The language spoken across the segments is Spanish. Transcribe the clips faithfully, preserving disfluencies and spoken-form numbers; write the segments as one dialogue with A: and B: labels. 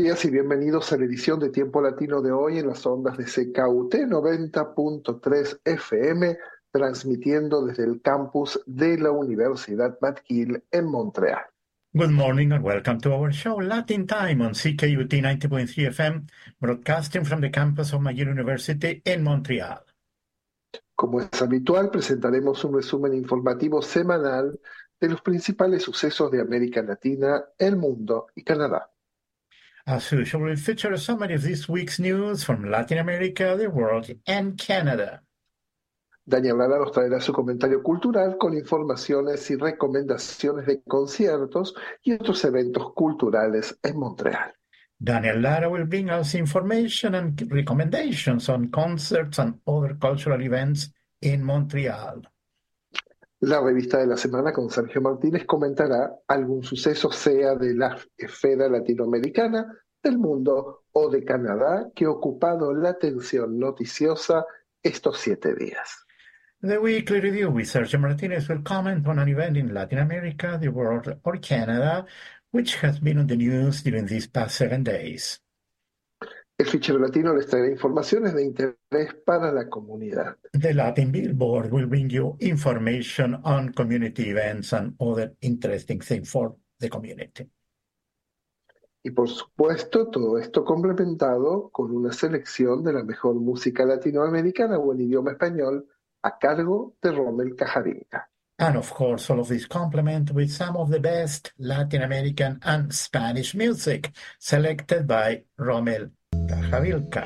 A: días y bienvenidos a la edición de Tiempo Latino de hoy en las ondas de C K U T noventa punto tres F M, transmitiendo desde el campus de la Universidad McGill en Montreal.
B: Good morning and welcome to our show Latin Time on C K U T ninety point three F M, broadcasting from the campus of McGill University in Montreal.
A: Como es habitual, presentaremos un resumen informativo semanal de los principales sucesos de América Latina, el mundo y Canadá.
B: As usual, we'll feature a summary of this week's news from Latin America, the world, and Canada.
A: Daniel Lara nos traerá su comentario cultural con informaciones y recomendaciones de conciertos y otros eventos culturales en Montreal.
B: Daniel Lara will bring us information and recommendations on concerts and other cultural events in Montreal.
A: La revista de la semana con Sergio Martínez comentará algún suceso, sea de la esfera latinoamericana, del mundo o de Canadá, que ha ocupado la atención noticiosa estos siete días.
B: The weekly review with Sergio Martinez will comment on an event in Latin America, the world, or Canada, which has been on the news during these past seven days.
A: El fichero latino les traerá informaciones de interés para la comunidad.
B: The Latin Billboard will bring you information on community events and other interesting things for the community.
A: Y por supuesto, todo esto complementado con una selección de la mejor música latinoamericana o en idioma español a cargo de Rommel Cajavilca.
B: And of course, all of this complement with some of the best Latin American and Spanish music selected by Rommel Cajavilca.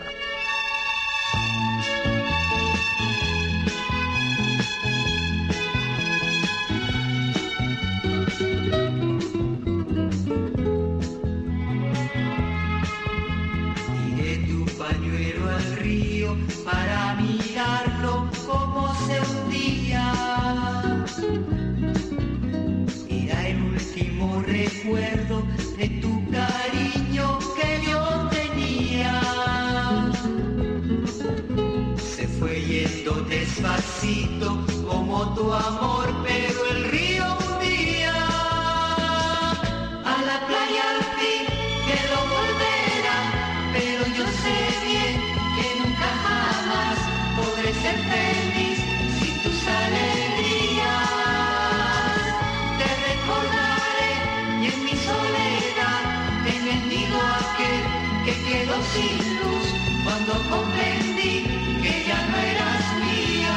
C: Tiré tu pañuelo al río para mirarlo como se hundía. Era el último recuerdo de tu cariño que yo tenía. Se fue yendo despacito como tu amor, pero el río hundía. A la playa al fin quiero volverá, pero yo sé bien que nunca jamás podré ser feliz sin tus alegrías. Te recordaré y en mi soledad te bendigo aquel que quedó sin luz cuando comprendí que ya no eras mía.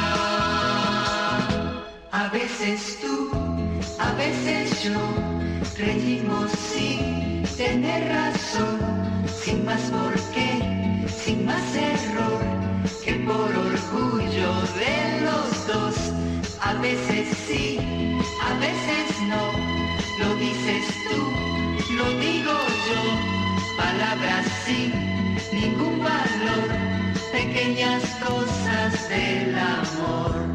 C: A veces tú, a veces yo, reímos sin tener razón, sin más por qué, sin más error, que por orgullo de los dos. A veces sí, a veces no, lo dices tú, lo digo yo, palabras sin ningún valor, pequeñas cosas del amor.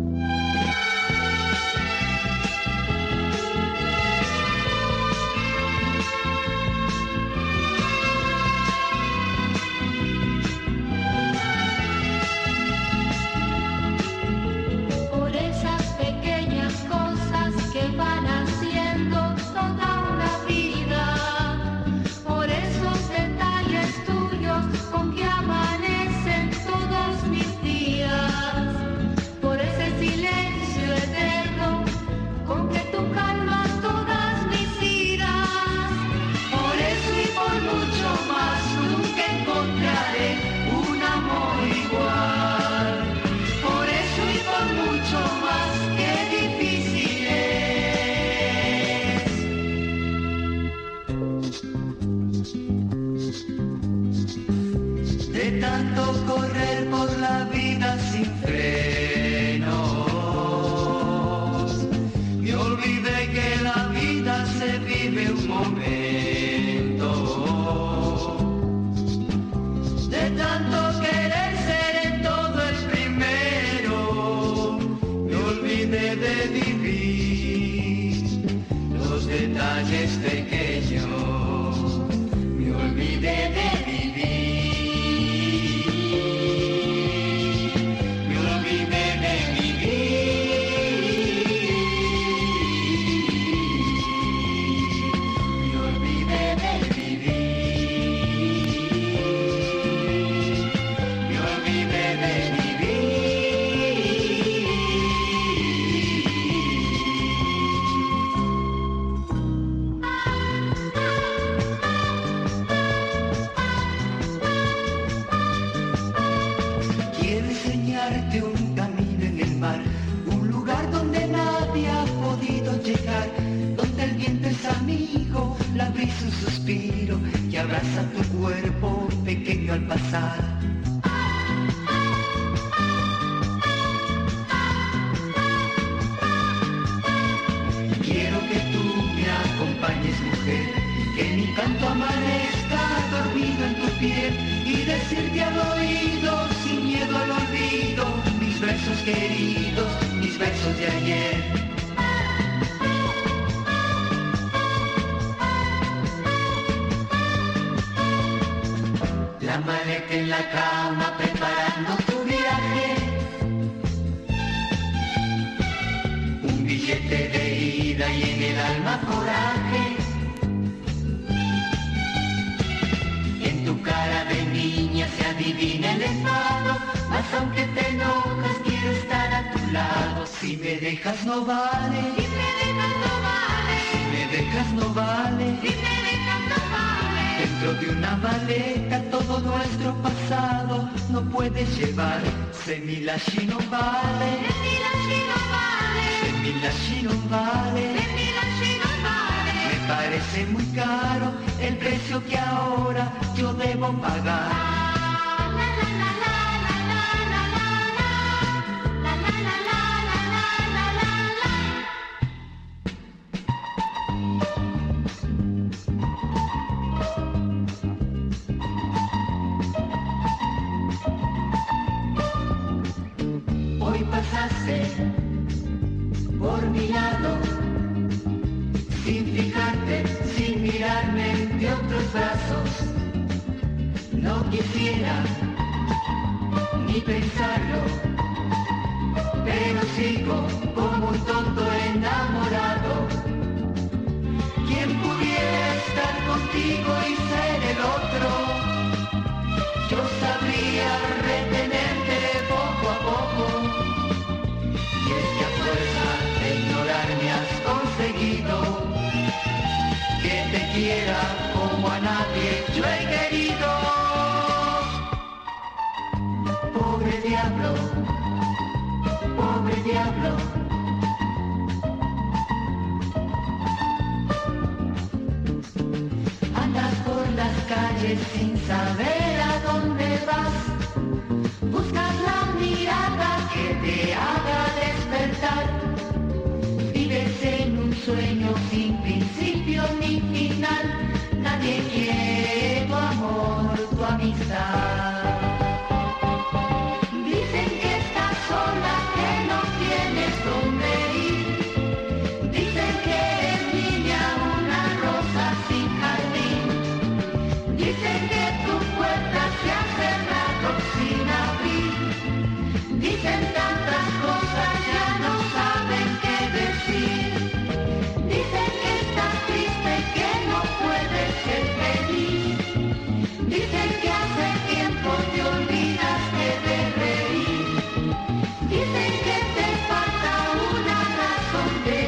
D: Por esas pequeñas cosas que van haciendo toda una vida, por esos detalles tuyos con que amanecen todos mis días, por ese silencio eterno con que tú calmas todas mis iras, por eso y por mucho más nunca encontraré un amor igual. Por eso y por mucho más, qué difícil es.
C: De tanto correr por la vida sin frenos, me olvidé que la vida se vive un momento. De tanto querer ser en todo el primero, me olvidé de vivir los detalles pequeños, me olvidé de vivir, me olvidé dejarte un camino en el mar, un lugar donde nadie ha podido llegar, donde el viento es amigo, la brisa un suspiro que abraza tu cuerpo pequeño al pasar. Quiero que tú me acompañes, mujer, que mi canto amanezca dormido en tu piel y decirte al oído, sin miedo al olvido, mis versos queridos, mis versos de ayer. La maleta en la cama preparando tu viaje, un billete de ida y en el alma coraje. En tu cara de niña se adivina el enfado, mas aunque te enojas quiero estar a tu lado. Si me dejas no vale, si me dejas no vale, si me dejas no vale, si me dejas no vale. Dentro de una maleta todo nuestro pasado no puedes llevar. Semilashi no vale, Semilashi no vale, Semilashi no vale, Semilashi no vale. Me parece muy caro el precio que ahora yo debo pagar. Hoy pasaste por mi lado, sin fijarte, sin mirarme de otros brazos. No quisiera ni pensarlo, pero sigo como un tonto enamorado. ¿Quién pudiera estar contigo y ser el otro? Yo sabría retenerte poco a poco. Y es que a fuerza de ignorarme has conseguido que te quiera como a nadie yo he querido. Pobre diablo, pobre diablo. Andas por las calles sin saber a dónde vas. Buscas la mirada que te haga despertar. Vives en un sueño sin principio ni final. Nadie quiere tu amor, tu amistad. Dicen que estás sola, que no tienes dónde ir. Dicen que eres niña, una rosa sin jardín. Dicen que tu puerta se ha cerrado sin abrir. Dicen tantas cosas, ya no saben qué decir. Dicen que estás triste, que no puedes ser feliz. Dicen que hace tiempo te olvidaste de reír. Dicen que te falta una razón de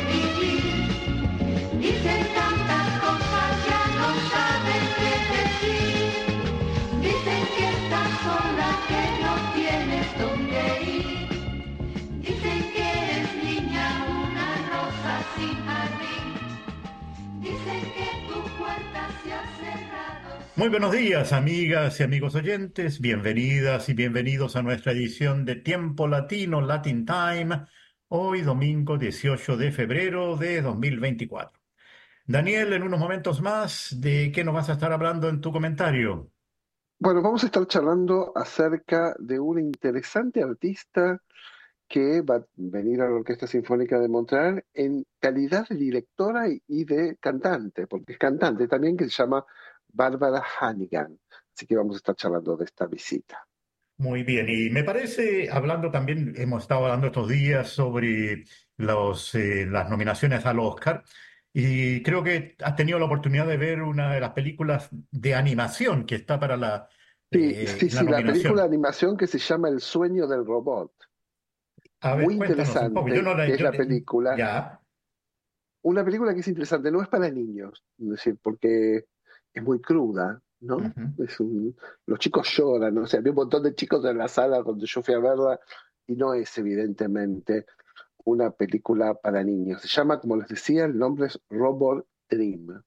C: vivir. Dicen tantas cosas, ya no saben qué decir. Dicen que estás sola, que no tienes dónde ir. Dicen que eres niña, una rosa sin jardín. Dicen que tu puerta se ha cerrado.
B: Muy buenos días, amigas y amigos oyentes. Bienvenidas y bienvenidos a nuestra edición de Tiempo Latino, Latin Time, hoy domingo dieciocho de febrero de dos mil veinticuatro. Daniel, en unos momentos más, ¿de qué nos vas a estar hablando en tu comentario?
A: Bueno, vamos a estar charlando acerca de una interesante artista que va a venir a la Orquesta Sinfónica de Montreal en calidad de directora y- y de cantante, porque es cantante también, que se llama Barbara Hannigan. Así que vamos a estar charlando de esta visita.
B: Muy bien, y me parece, hablando también, hemos estado hablando estos días sobre los, eh, las nominaciones al Oscar, y creo que has tenido la oportunidad de ver una de las películas de animación que está para la,
A: Sí,
B: eh,
A: sí,
B: la
A: sí, la película de
B: nominación.
A: animación que se llama El sueño del robot.
B: A ver,
A: Muy
B: cuéntanos un poco. Yo no
A: interesante
B: la,
A: que es
B: yo-
A: la película.
B: ya,
A: Una película que es interesante, no es para niños, es decir, porque es muy cruda, ¿no?
B: ujú.
A: Es un- los chicos lloran, ¿no? O sea, había un montón de chicos en la sala cuando yo fui a verla y no es evidentemente una película para niños. Se llama, como les decía, el nombre es Robot Dream.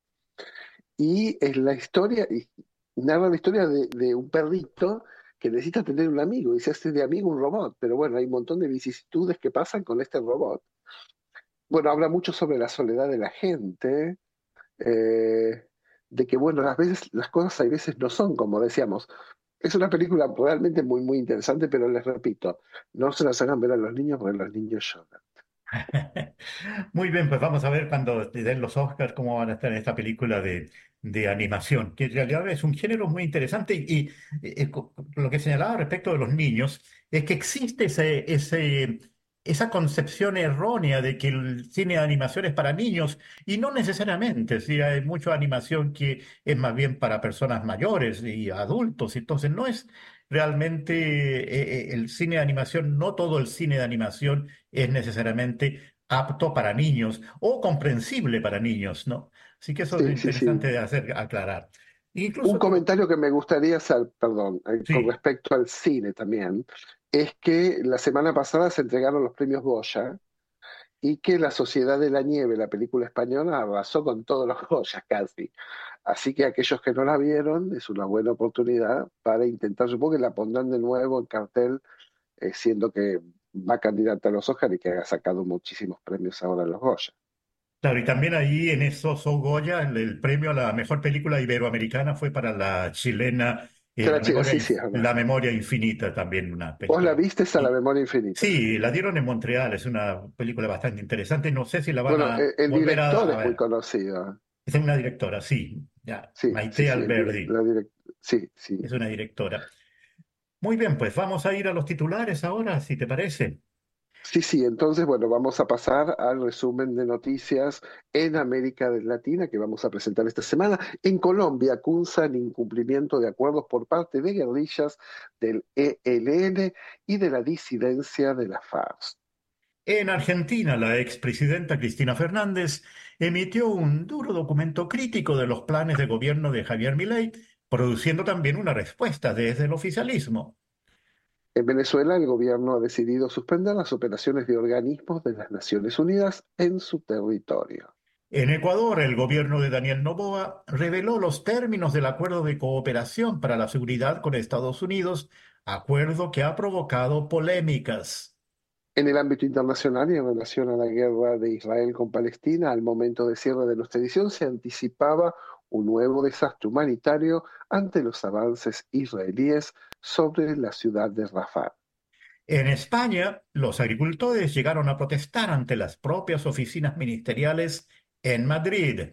A: Y es la historia, y narra la historia de, de un perrito que necesita tener un amigo y se hace de amigo un robot. Pero bueno, hay un montón de vicisitudes que pasan con este robot. Bueno, habla mucho sobre la soledad de la gente, eh, de que, bueno, a veces las cosas a veces no son como decíamos. Es una película realmente muy, muy interesante, pero les repito, no se las hagan ver a los niños porque los niños lloran.
B: Muy bien, pues vamos a ver cuando te den los Oscars cómo van a estar en esta película de, de animación, que en realidad es un género muy interesante y, y, eh, co- lo que señalaba respecto de los niños es que existe ese, ese, esa concepción errónea de que el cine de animación es para niños y no necesariamente, sí, hay mucha animación que es más bien para personas mayores y adultos, entonces no es realmente eh, eh, el cine de animación, no todo el cine de animación es necesariamente apto para niños o comprensible para niños, ¿no? Así que eso es
A: Sí, sí,
B: interesante
A: sí.
B: de hacer, aclarar.
A: Un
B: Incluso tú,
A: comentario que me gustaría hacer, perdón, eh, con
B: sí,
A: respecto al cine también, es que la semana pasada se entregaron los premios Goya y que La Sociedad de la Nieve, la película española, arrasó con todos los Goyas casi. Así que aquellos que no la vieron, es una buena oportunidad para intentar, supongo que la pondrán de nuevo en cartel, eh, siendo que va candidata a los Oscar y que ha sacado muchísimos premios ahora en los Goya.
B: claro, y también ahí en esos Goya, el, el premio a la mejor película iberoamericana fue para la chilena eh,
A: Que la
B: La
A: chica,
B: memoria,
A: sí, sí,
B: Inf-
A: es verdad.
B: La memoria infinita, también una
A: Vos la
B: película.
A: viste a la
B: Y,
A: memoria infinita.
B: sí, la dieron en Montreal, es una película bastante interesante, no sé si la van
A: Bueno,
B: a
A: el, el
B: volver a,
A: director
B: a
A: es muy
B: ver.
A: conocido.
B: Es una directora, sí, ya,
A: Sí, sí,
B: Maite
A: sí, el direc-
B: Alberdi,
A: la direc- sí, sí.
B: es una directora. Muy bien, pues vamos a ir a los titulares ahora, si te parece.
A: Sí, sí, entonces, bueno, vamos a pasar al resumen de noticias en América Latina que vamos a presentar esta semana. En Colombia acusan incumplimiento de acuerdos por parte de guerrillas del E L N y de la disidencia de la FARC.
B: En Argentina, la expresidenta Cristina Fernández emitió un duro documento crítico de los planes de gobierno de Javier Milei, produciendo también una respuesta desde el oficialismo.
A: En Venezuela, el gobierno ha decidido suspender las operaciones de organismos de las Naciones Unidas en su territorio.
B: En Ecuador, el gobierno de Daniel Noboa reveló los términos del acuerdo de cooperación para la seguridad con Estados Unidos, acuerdo que ha provocado polémicas.
A: En el ámbito internacional y en relación a la guerra de Israel con Palestina, al momento de cierre de nuestra edición se anticipaba un nuevo desastre humanitario ante los avances israelíes sobre la ciudad de Rafah.
B: En España, los agricultores llegaron a protestar ante las propias oficinas ministeriales en Madrid.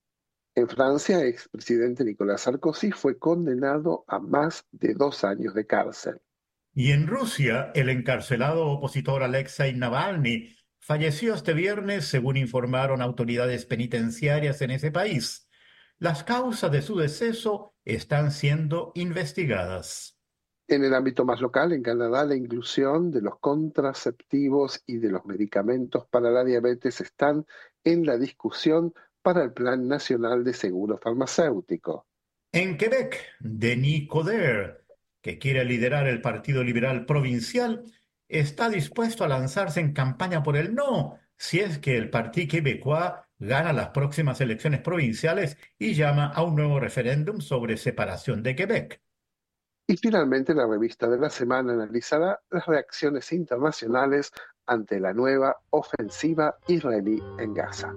A: En Francia, el expresidente Nicolas Sarkozy fue condenado a más de dos años de cárcel.
B: Y en Rusia, el encarcelado opositor Alexei Navalny falleció este viernes, según informaron autoridades penitenciarias en ese país. Las causas de su deceso están siendo investigadas.
A: En el ámbito más local, en Canadá, la inclusión de los contraceptivos y de los medicamentos para la diabetes están en la discusión para el Plan Nacional de Seguro Farmacéutico.
B: En Quebec, Denis Coderre, que quiere liderar el Partido Liberal Provincial, está dispuesto a lanzarse en campaña por el no, si es que el Parti Québécois gana las próximas elecciones provinciales y llama a un nuevo referéndum sobre separación de Quebec.
A: Y finalmente, la revista de la semana analizará las reacciones internacionales ante la nueva ofensiva israelí en Gaza.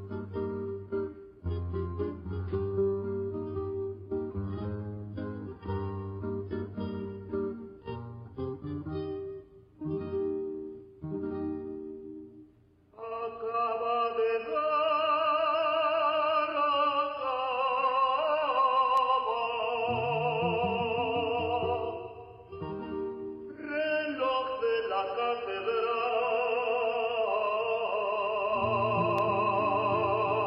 C: Acaba de dar, acaba. Reloj de la catedral.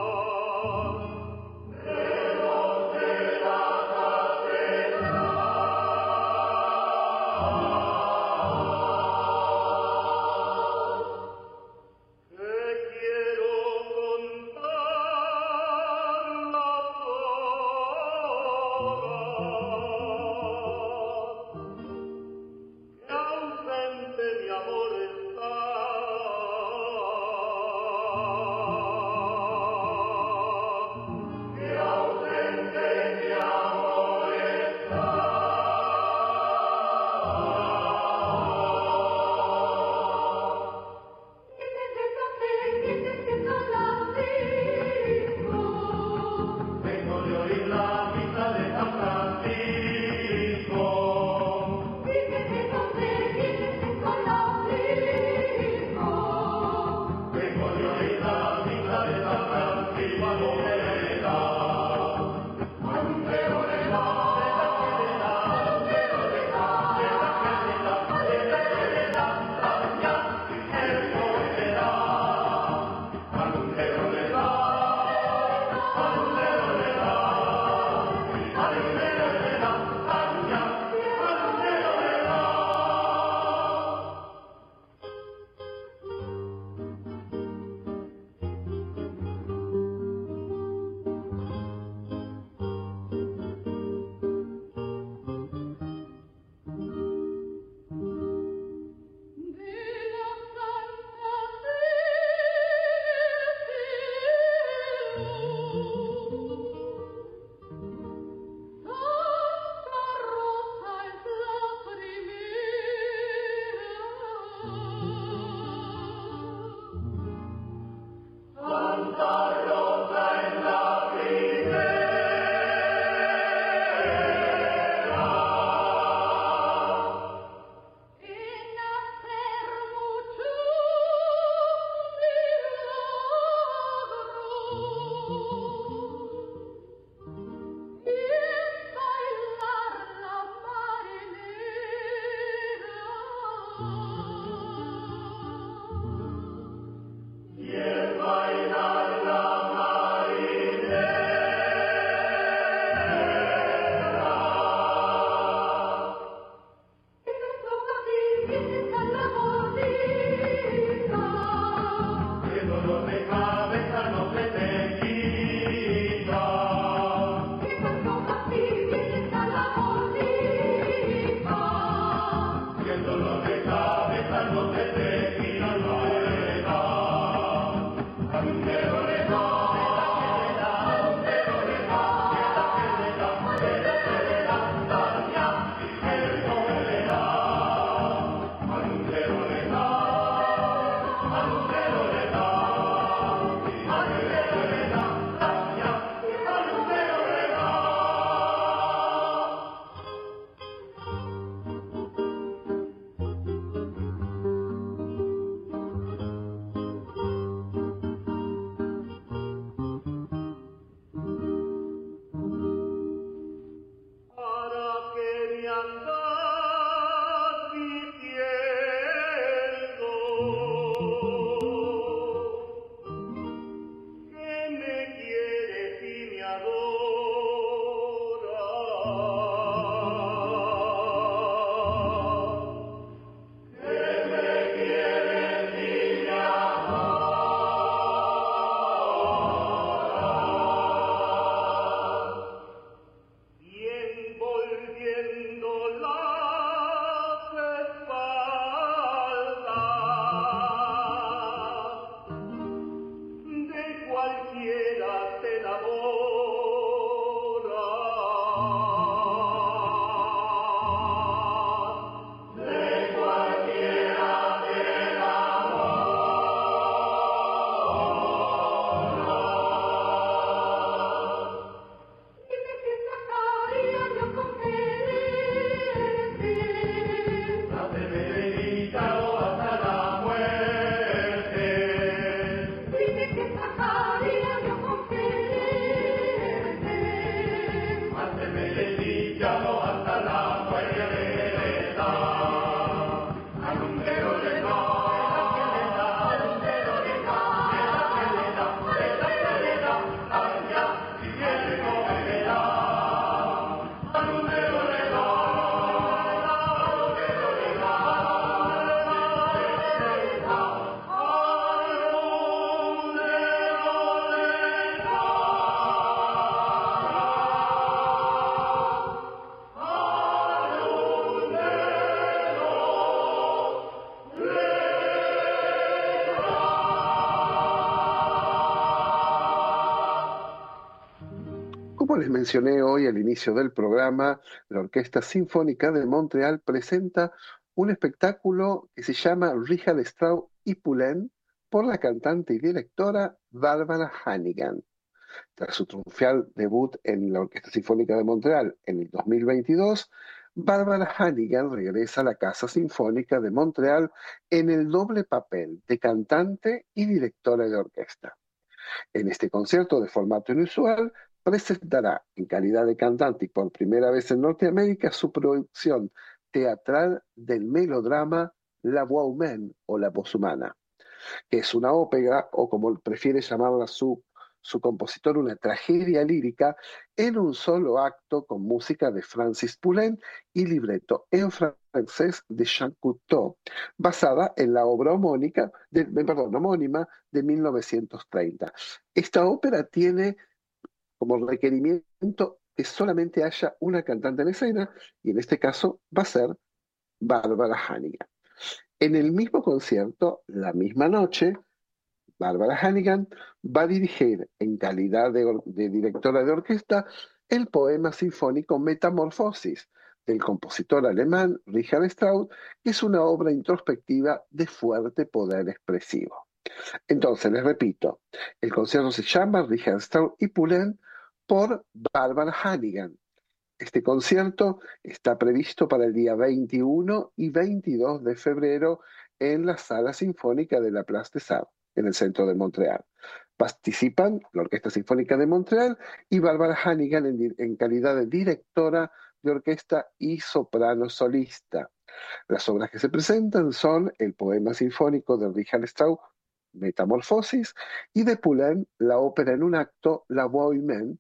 A: les mencioné hoy al inicio del programa, la Orquesta Sinfónica de Montreal presenta un espectáculo que se llama Richard Strauss y Poulain por la cantante y directora Barbara Hannigan. Tras su triunfal debut en la Orquesta Sinfónica de Montreal en el dos mil veintidós, Barbara Hannigan regresa a la Casa Sinfónica de Montreal en el doble papel de cantante y directora de orquesta. En este concierto de formato inusual, presentará en calidad de cantante y por primera vez en Norteamérica su producción teatral del melodrama La Voix Humaine o La Voz Humana, que es una ópera, o como prefiere llamarla su, su compositor, una tragedia lírica en un solo acto con música de Francis Poulenc y libreto en francés de Jean Cocteau, basada en la obra homónica de, perdón, homónima de mil novecientos treinta. Esta ópera tiene como requerimiento que solamente haya una cantante en escena, y en este caso va a ser Barbara Hannigan. En el mismo concierto, la misma noche, Barbara Hannigan va a dirigir en calidad de, de directora de orquesta el poema sinfónico Metamorfosis del compositor alemán Richard Strauss, que es una obra introspectiva de fuerte poder expresivo. Entonces, les repito, el concierto se llama Richard Strauss y Poulain por Barbara Hannigan. Este concierto está previsto para el día veintiuno y veintidós de febrero en la Sala Sinfónica de la Place des Arts, en el centro de Montreal. Participan la Orquesta Sinfónica de Montreal y Barbara Hannigan en, en calidad de directora de orquesta y soprano solista. Las obras que se presentan son el poema sinfónico de Richard Strauss, Metamorfosis, y de Poulain, la ópera en un acto, La Voix Humaine,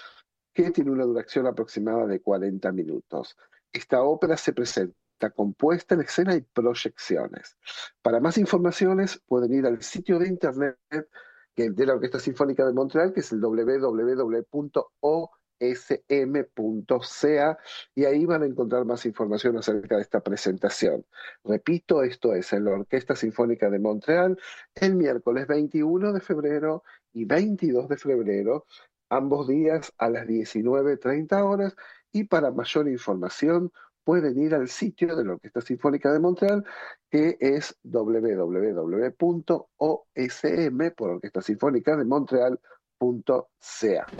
A: que tiene una duración aproximada de cuarenta minutos. Esta ópera se presenta compuesta en escena y proyecciones. Para más informaciones pueden ir al sitio de internet de la Orquesta Sinfónica de Montreal, que es el doble u doble u doble u punto o s m punto c a, y ahí van a encontrar más información acerca de esta presentación. Repito, esto es en la Orquesta Sinfónica de Montreal el miércoles veintiuno de febrero y veintidós de febrero, ambos días a las diecinueve treinta horas, y para mayor información pueden ir al sitio de la Orquesta Sinfónica de Montreal, que es doble u doble u doble u punto o s m por Orquesta Sinfónica de Montreal punto c a.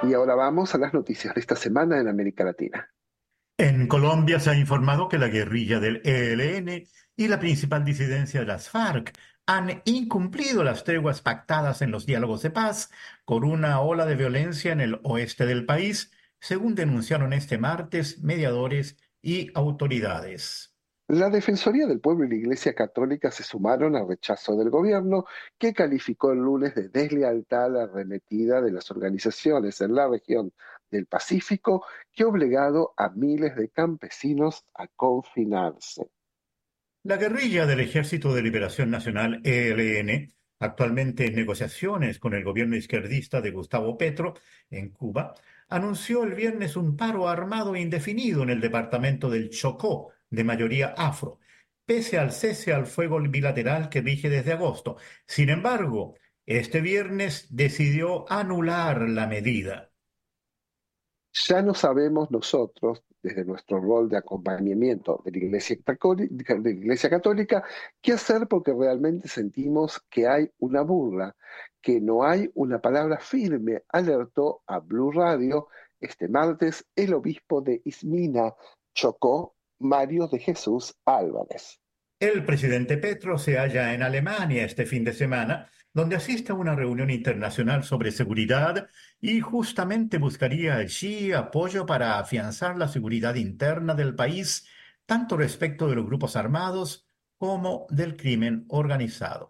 A: Y ahora vamos a las noticias de esta semana en América Latina.
B: En Colombia se ha informado que la guerrilla del E L N y la principal disidencia de las FARC han incumplido las treguas pactadas en los diálogos de paz con una ola de violencia en el oeste del país, según denunciaron este martes mediadores y autoridades.
A: La Defensoría del Pueblo y la Iglesia Católica se sumaron al rechazo del gobierno, que calificó el lunes de deslealtad arremetida de las organizaciones en la región del Pacífico, que ha obligado a miles de campesinos a confinarse.
B: La guerrilla del Ejército de Liberación Nacional E L N, actualmente en negociaciones con el gobierno izquierdista de Gustavo Petro en Cuba, anunció el viernes un paro armado indefinido en el departamento del Chocó, de mayoría afro, pese al cese al fuego bilateral que rige desde agosto. Sin embargo, este viernes decidió anular la medida.
A: Ya no sabemos nosotros, desde nuestro rol de acompañamiento de la Iglesia Católica, de la Iglesia Católica, qué hacer porque realmente sentimos que hay una burla, que no hay una palabra firme, alertó a Blue Radio este martes el obispo de Ismina, Chocó, Mario de Jesús Álvarez.
B: El presidente Petro se halla en Alemania este fin de semana, donde asiste a una reunión internacional sobre seguridad y justamente buscaría allí apoyo para afianzar la seguridad interna del país, tanto respecto de los grupos armados como del crimen organizado.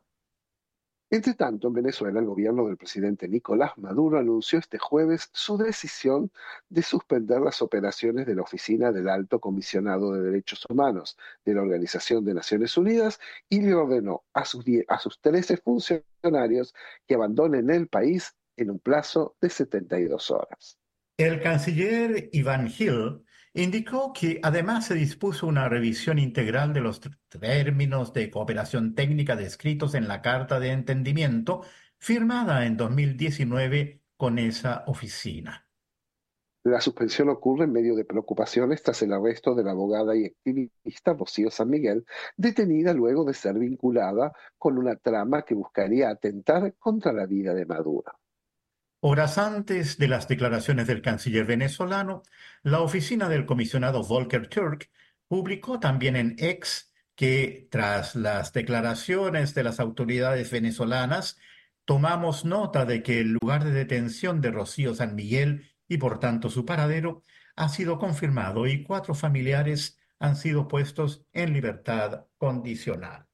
A: Entre tanto, en Venezuela, el gobierno del presidente Nicolás Maduro anunció este jueves su decisión de suspender las operaciones de la Oficina del Alto Comisionado de Derechos Humanos de la Organización de Naciones Unidas y le ordenó a sus, die- a sus trece funcionarios que abandonen el país en un plazo de setenta y dos horas.
B: El canciller Iván Gil indicó que además se dispuso una revisión integral de los tr- términos de cooperación técnica descritos en la Carta de Entendimiento firmada en dos mil diecinueve con esa oficina.
A: La suspensión ocurre en medio de preocupaciones tras el arresto de la abogada y activista Rocío San Miguel, detenida luego de ser vinculada con una trama que buscaría atentar contra la vida de Maduro.
B: Horas antes de las declaraciones del canciller venezolano, la oficina del comisionado Volker Turk publicó también en X que tras las declaraciones de las autoridades venezolanas, tomamos nota de que el lugar de detención de Rocío San Miguel y por tanto su paradero ha sido confirmado y cuatro familiares han sido puestos en libertad condicional.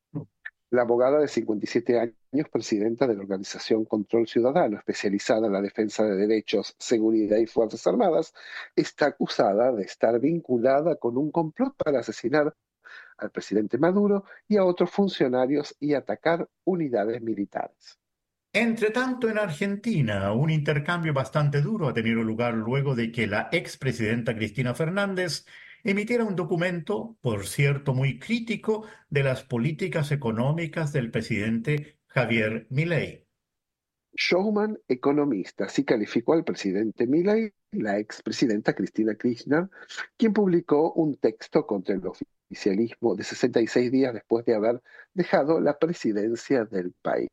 A: La abogada de cincuenta y siete años, presidenta de la organización Control Ciudadano, especializada en la defensa de derechos, seguridad y fuerzas armadas, está acusada de estar vinculada con un complot para asesinar al presidente Maduro y a otros funcionarios y atacar unidades militares.
B: Entre tanto, en Argentina, un intercambio bastante duro ha tenido lugar luego de que la expresidenta Cristina Fernández emitiera un documento, por cierto, muy crítico de las políticas económicas del presidente Javier Milei.
A: Showman economista, así calificó al presidente Milei, la expresidenta Cristina Kirchner, quien publicó un texto contra el oficialismo de sesenta y seis días después de haber dejado la presidencia del país.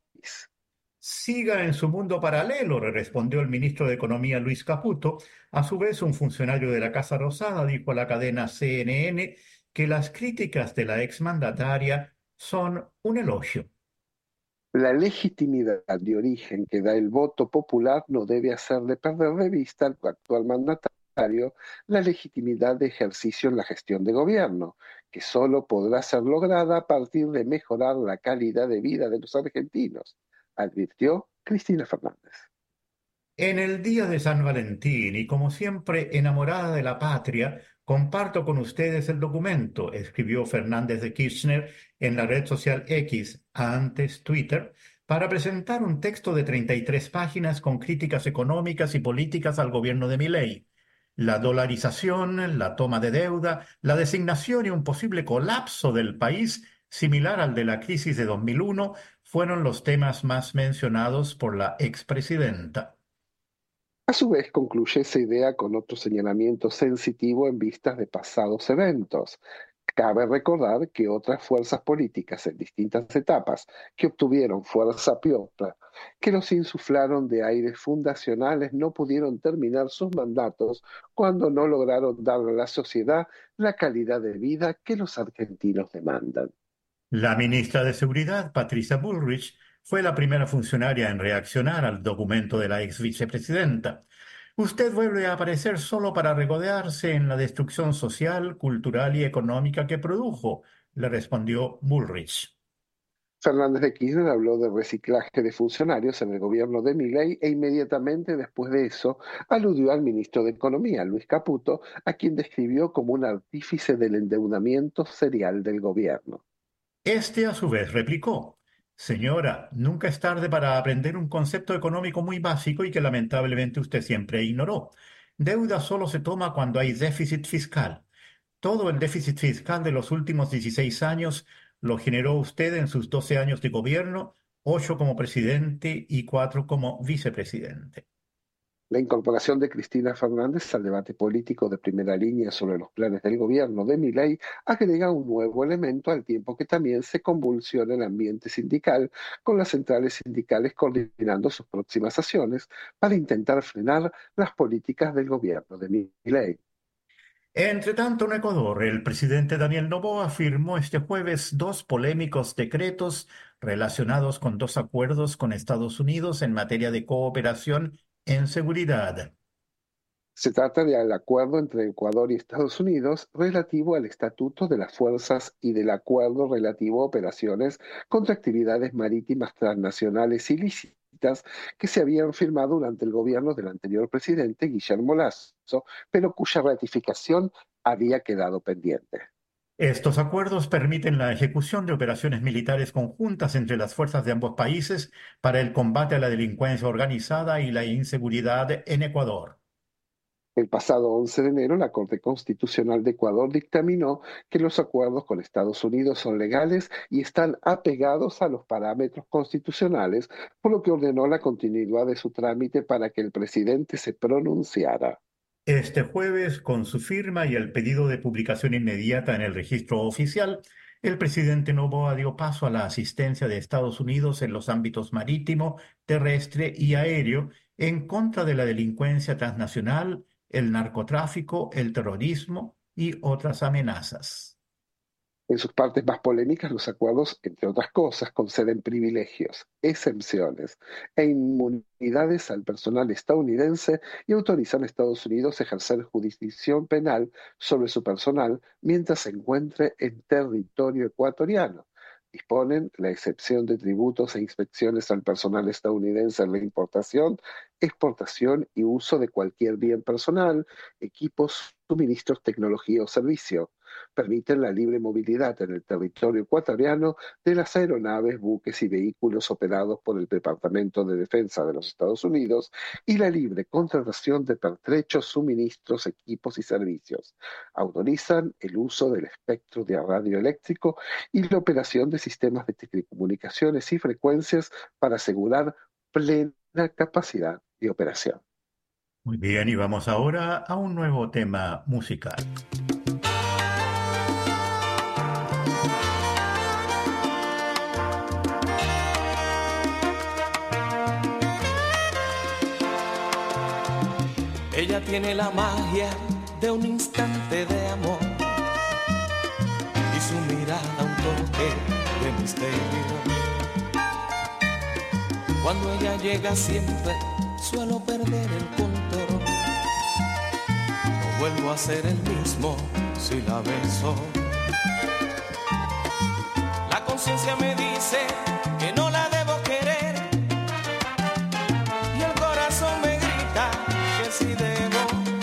B: Siga en su mundo paralelo, le respondió el ministro de Economía Luis Caputo. A su vez, un funcionario de la Casa Rosada dijo a la cadena C N N que las críticas de la exmandataria son un elogio.
A: La legitimidad de origen que da el voto popular no debe hacerle perder de vista al actual mandatario la legitimidad de ejercicio en la gestión de gobierno, que solo podrá ser lograda a partir de mejorar la calidad de vida de los argentinos, advirtió Cristina Fernández.
B: En el día de San Valentín y como siempre enamorada de la patria, comparto con ustedes el documento, escribió Fernández de Kirchner en la red social X, antes Twitter, para presentar un texto de treinta y tres páginas con críticas económicas y políticas al gobierno de Milei. La dolarización, la toma de deuda, la designación y un posible colapso del país, similar al de la crisis de dos mil uno, fueron los temas más mencionados por la expresidenta.
A: A su vez, concluye esa idea con otro señalamiento sensitivo en vistas de pasados eventos. Cabe recordar que otras fuerzas políticas en distintas etapas que obtuvieron fuerza propia, que los insuflaron de aires fundacionales, no pudieron terminar sus mandatos cuando no lograron darle a la sociedad la calidad de vida que los argentinos demandan.
B: La ministra de Seguridad, Patricia Bullrich, fue la primera funcionaria en reaccionar al documento de la ex vicepresidenta. Usted vuelve a aparecer solo para regodearse en la destrucción social, cultural y económica que produjo, le respondió Bullrich.
A: Fernández de Kirchner habló de reciclaje de funcionarios en el gobierno de Milei e inmediatamente después de eso aludió al ministro de Economía, Luis Caputo, a quien describió como un artífice del endeudamiento serial del gobierno.
B: Este a su vez replicó: Señora, nunca es tarde para aprender un concepto económico muy básico y que lamentablemente usted siempre ignoró. Deuda solo se toma cuando hay déficit fiscal. Todo el déficit fiscal de los últimos dieciséis años lo generó usted en sus doce años de gobierno, ocho como presidente y cuatro como vicepresidente.
A: La incorporación de Cristina Fernández al debate político de primera línea sobre los planes del gobierno de Milei agrega un nuevo elemento al tiempo que también se convulsiona el ambiente sindical, con las centrales sindicales coordinando sus próximas acciones para intentar frenar las políticas del gobierno de Milei.
B: Entre tanto, en Ecuador, el presidente Daniel Noboa firmó este jueves dos polémicos decretos relacionados con dos acuerdos con Estados Unidos en materia de cooperación en seguridad.
A: Se trata del acuerdo entre Ecuador y Estados Unidos relativo al estatuto de las fuerzas y del acuerdo relativo a operaciones contra actividades marítimas transnacionales ilícitas que se habían firmado durante el gobierno del anterior presidente Guillermo Lasso, pero cuya ratificación había quedado pendiente.
B: Estos acuerdos permiten la ejecución de operaciones militares conjuntas entre las fuerzas de ambos países para el combate a la delincuencia organizada y la inseguridad en Ecuador.
A: El pasado once de enero, la Corte Constitucional de Ecuador dictaminó que los acuerdos con Estados Unidos son legales y están apegados a los parámetros constitucionales, por lo que ordenó la continuidad de su trámite para que el presidente se pronunciara.
B: Este jueves, con su firma y el pedido de publicación inmediata en el registro oficial, el presidente Noboa dio paso a la asistencia de Estados Unidos en los ámbitos marítimo, terrestre y aéreo en contra de la delincuencia transnacional, el narcotráfico, el terrorismo y otras amenazas.
A: En sus partes más polémicas, los acuerdos, entre otras cosas, conceden privilegios, exenciones e inmunidades al personal estadounidense y autorizan a Estados Unidos a ejercer jurisdicción penal sobre su personal mientras se encuentre en territorio ecuatoriano. Disponen la excepción de tributos e inspecciones al personal estadounidense en la importación, exportación y uso de cualquier bien personal, equipos, suministros, tecnología o servicio. Permiten la libre movilidad en el territorio ecuatoriano de las aeronaves, buques y vehículos operados por el Departamento de Defensa de los Estados Unidos y la libre contratación de pertrechos, suministros, equipos y servicios. Autorizan el uso del espectro de radioeléctrico y la operación de sistemas de telecomunicaciones y frecuencias para asegurar plena capacidad de operación.
B: Muy bien, y vamos ahora a un nuevo tema musical.
E: Ella tiene la magia de un instante de amor y su mirada un toque de misterio. Cuando ella llega siempre suelo perder el control. No vuelvo a ser el mismo si la beso. La conciencia me dice que no la debo querer y el corazón me grita que sí debo.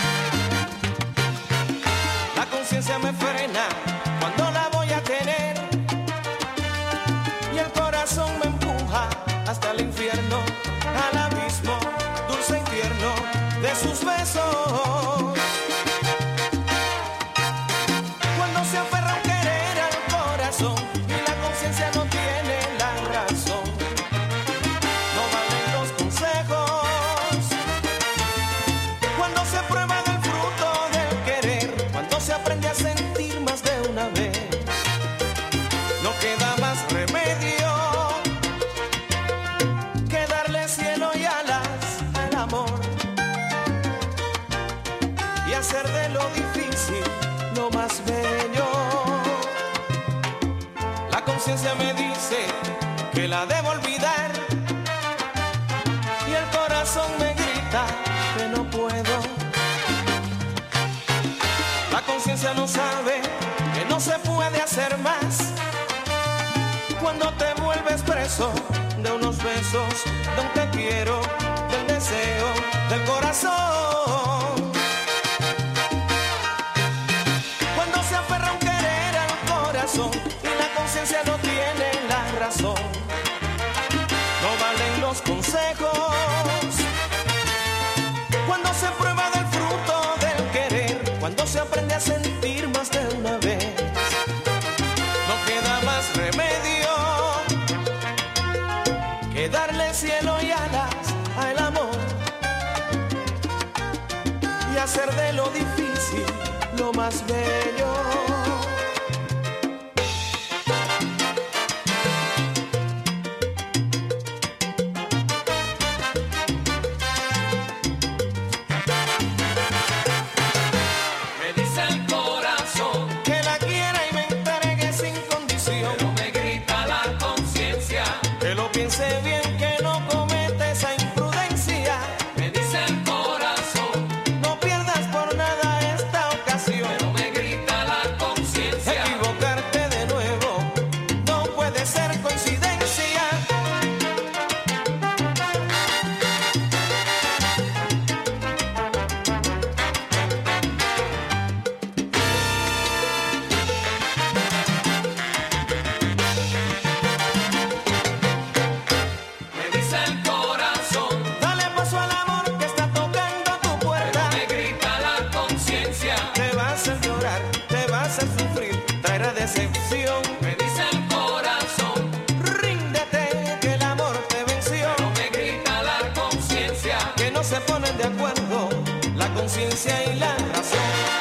E: La conciencia me frena cuando la voy a tener y el corazón me empuja hasta el infierno, al abismo dulce y tierno de sus besos. Cuando se aferra a querer al corazón y la conciencia no tiene la razón, no valen los consejos. Cuando se prueba el fruto del querer, cuando se aprende a sentir más de una vez, hacer de lo difícil lo más bello. La conciencia me dice que la debo olvidar y el corazón me grita que no puedo. La conciencia no sabe que no se puede hacer más cuando te vuelves preso de unos besos, de un te quiero, del deseo, del corazón. Cuando se aferra un querer al corazón y la conciencia no tiene la razón, no valen los consejos. Cuando se prueba del fruto del querer, cuando se aprende a sentir más de una vez, no queda más remedio que darle cielo y alas al amor y hacer de lo difícil lo más bello.
C: Me dice el corazón
E: Que la quiera y me entregue sin condición,
C: pero me grita la conciencia.
E: que lo piense bien, que no cometa esa imprudencia.
C: Me dice el corazón,
E: No pierdas por nada esta ocasión.
C: pero me grita la conciencia.
E: Equivocarte de nuevo no puede ser coincidencia.
C: Me dice el corazón,
E: Dale paso al amor que está tocando tu
C: pero
E: puerta.
C: me grita la conciencia.
E: Te va a hacer llorar, te va a hacer sufrir, traerá decepción.
C: Me dice el corazón,
E: Ríndete que el amor te venció.
C: pero me grita la conciencia.
E: Que no se ponen de acuerdo la conciencia y la razón.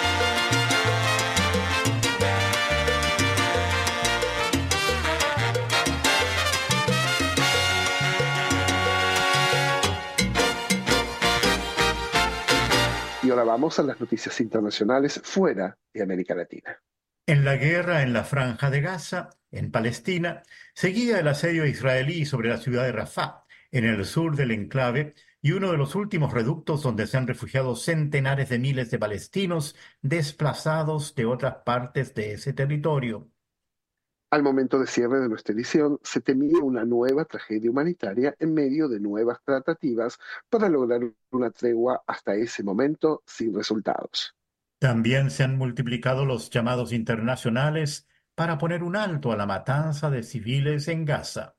A: Y ahora vamos a las noticias internacionales fuera de América Latina.
B: En la guerra en la Franja de Gaza, en Palestina, seguía el asedio israelí sobre la ciudad de Rafah, en el sur del enclave, y uno de los últimos reductos donde se han refugiado centenares de miles de palestinos desplazados de otras partes de ese territorio.
A: Al momento de cierre de nuestra edición, se temía una nueva tragedia humanitaria en medio de nuevas tratativas para lograr una tregua hasta ese momento sin resultados.
B: También se han multiplicado los llamados internacionales para poner un alto a la matanza de civiles en Gaza.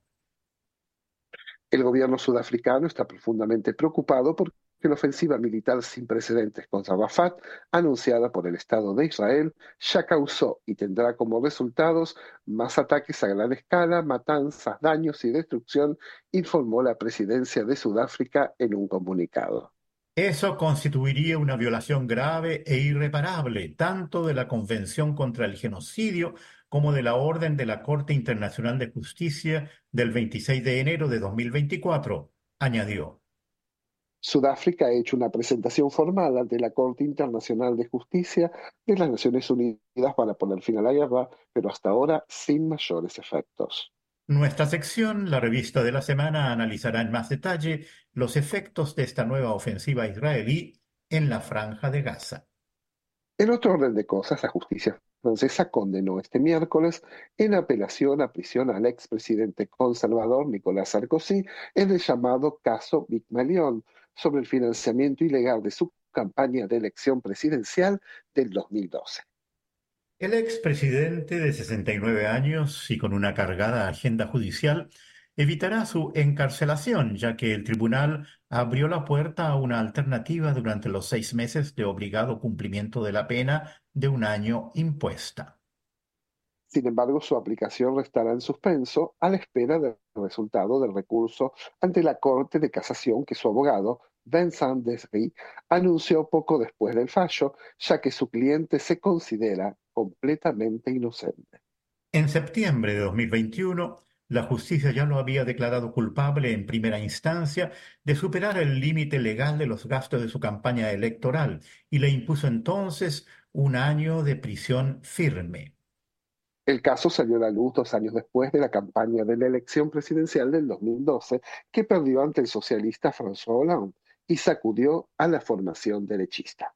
A: El gobierno sudafricano está profundamente preocupado porque la ofensiva militar sin precedentes contra Rafah, anunciada por el Estado de Israel, ya causó y tendrá como resultados más ataques a gran escala, matanzas, daños y destrucción, informó la presidencia de Sudáfrica en un comunicado.
B: Eso constituiría una violación grave e irreparable tanto de la Convención contra el Genocidio como de la orden de la Corte Internacional de Justicia del veintiséis de enero de dos mil veinticuatro, añadió.
A: Sudáfrica ha hecho una presentación formal ante la Corte Internacional de Justicia de las Naciones Unidas para poner fin a la guerra, pero hasta ahora sin mayores efectos.
B: Nuestra sección, la revista de la semana, analizará en más detalle los efectos de esta nueva ofensiva israelí en la Franja de Gaza.
A: En otro orden de cosas, la justicia francesa condenó este miércoles en apelación a prisión al expresidente conservador Nicolas Sarkozy en el llamado caso Pygmalion sobre el financiamiento ilegal de su campaña de elección presidencial del dos mil doce.
B: El expresidente de sesenta y nueve años y con una cargada agenda judicial evitará su encarcelación, ya que el tribunal abrió la puerta a una alternativa durante los seis meses de obligado cumplimiento de la pena de un año impuesta.
A: Sin embargo, su aplicación restará en suspenso a la espera del resultado del recurso ante la Corte de Casación que su abogado, Vincent Desry, anunció poco después del fallo, ya que su cliente se considera completamente inocente.
B: En septiembre de dos mil veintiuno, La justicia ya lo había declarado culpable en primera instancia de superar el límite legal de los gastos de su campaña electoral y le impuso entonces un año de prisión firme.
A: El caso salió a la luz dos años después de la campaña de la elección presidencial del dos mil doce, que perdió ante el socialista François Hollande y sacudió a la formación derechista.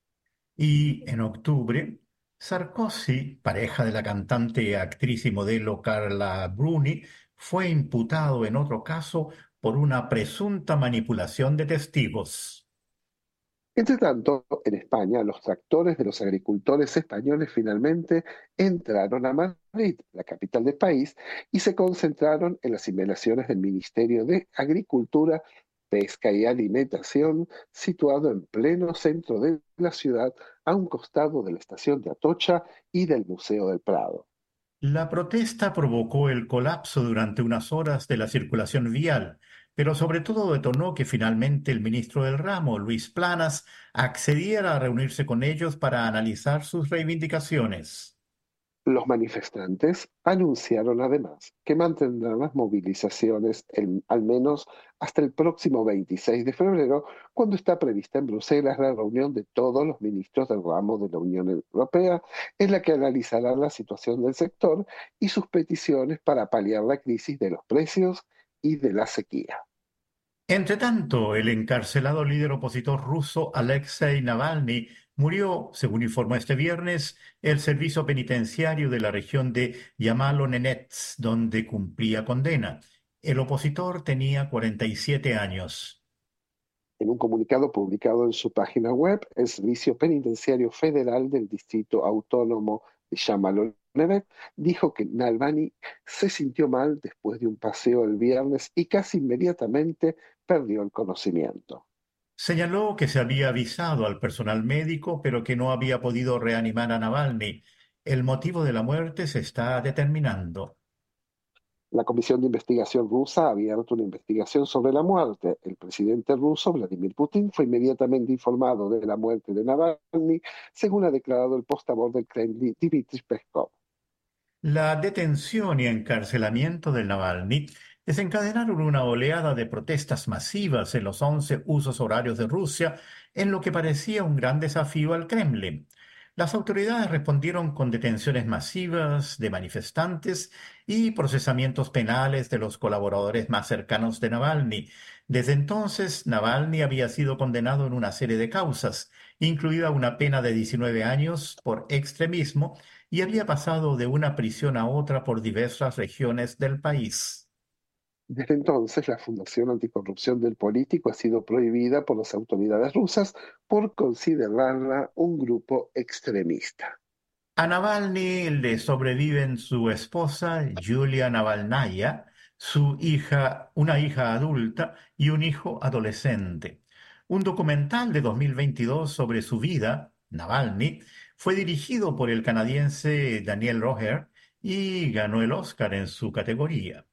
B: Y en octubre, Sarkozy, pareja de la cantante, actriz y modelo Carla Bruni, fue imputado en otro caso por una presunta manipulación de testigos.
A: Entre tanto, en España, los tractores de los agricultores españoles finalmente entraron a Madrid, la capital del país, y se concentraron en las inmediaciones del Ministerio de Agricultura, Pesca y Alimentación, situado en pleno centro de la ciudad, a un costado de la estación de Atocha y del Museo del Prado.
B: La protesta provocó el colapso durante unas horas de la circulación vial, pero sobre todo detonó que finalmente el ministro del ramo, Luis Planas, accediera a reunirse con ellos para analizar sus reivindicaciones.
A: Los manifestantes anunciaron además que mantendrán las movilizaciones el, al menos hasta el próximo veintiséis de febrero, cuando está prevista en Bruselas la reunión de todos los ministros del ramo de la Unión Europea, en la que analizarán la situación del sector y sus peticiones para paliar la crisis de los precios y de la sequía.
B: Entretanto, el encarcelado líder opositor ruso Alexei Navalny murió, según informó este viernes el servicio penitenciario de la región de Yamalo-Nenets, donde cumplía condena. El opositor tenía cuarenta y siete años.
A: En un comunicado publicado en su página web, el Servicio Penitenciario Federal del Distrito Autónomo de Yamalo-Nenets dijo que Navalny se sintió mal después de un paseo el viernes y casi inmediatamente perdió el conocimiento.
B: Señaló que se había avisado al personal médico, pero que no había podido reanimar a Navalny. El motivo de la muerte se está determinando.
A: La Comisión de Investigación rusa ha abierto una investigación sobre la muerte. El presidente ruso, Vladimir Putin, fue inmediatamente informado de la muerte de Navalny, según ha declarado el portavoz del Kremlin, Dmitry Peskov.
B: La detención y encarcelamiento de Navalny desencadenaron una oleada de protestas masivas en los once usos horarios de Rusia, en lo que parecía un gran desafío al Kremlin. Las autoridades respondieron con detenciones masivas de manifestantes y procesamientos penales de los colaboradores más cercanos de Navalny. Desde entonces, Navalny había sido condenado en una serie de causas, incluida una pena de diecinueve años por extremismo, y había pasado de una prisión a otra por diversas regiones del país.
A: Desde entonces, la Fundación Anticorrupción del Político ha sido prohibida por las autoridades rusas por considerarla un grupo extremista.
B: A Navalny le sobreviven su esposa, Yulia Navalnaya, su hija, una hija adulta y un hijo adolescente. Un documental de dos mil veintidós sobre su vida, Navalny, fue dirigido por el canadiense Daniel Roher y ganó el Oscar en su categoría.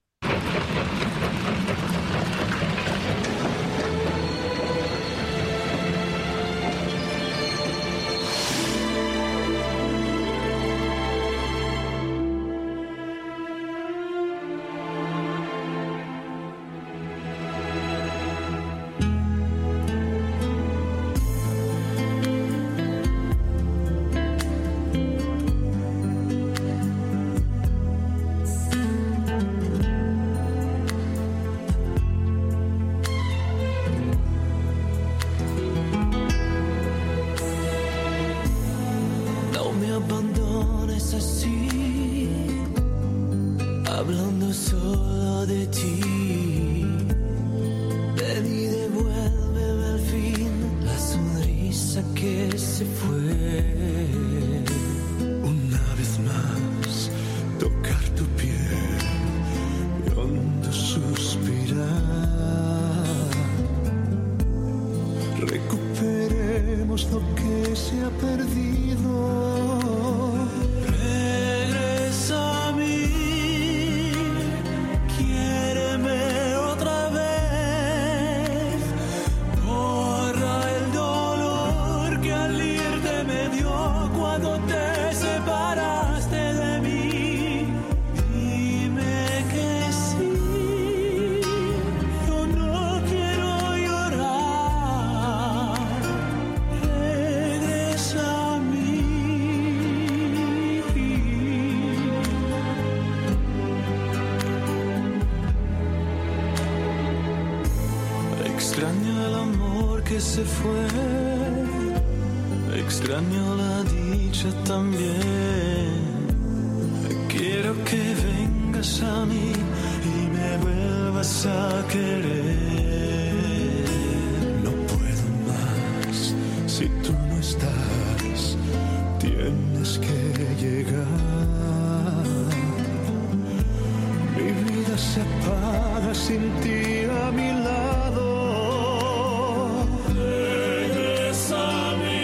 E: Separaste de mí, dime que sí. que se fue, extraño la dicha también. Quiero que vengas a mí y me vuelvas a querer. No puedo más si tú no estás, tienes que llegar. Mi vida se apaga sin ti a mi lado. Regresa a mí,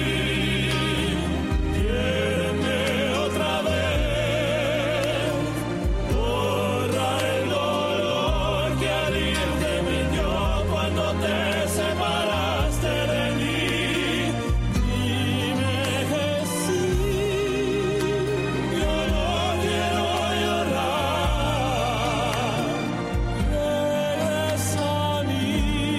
E: quiéreme otra vez. Borra el dolor que al irte me dio cuando te separaste de mí. Dime que sí, yo no quiero llorar. Regresa a mí.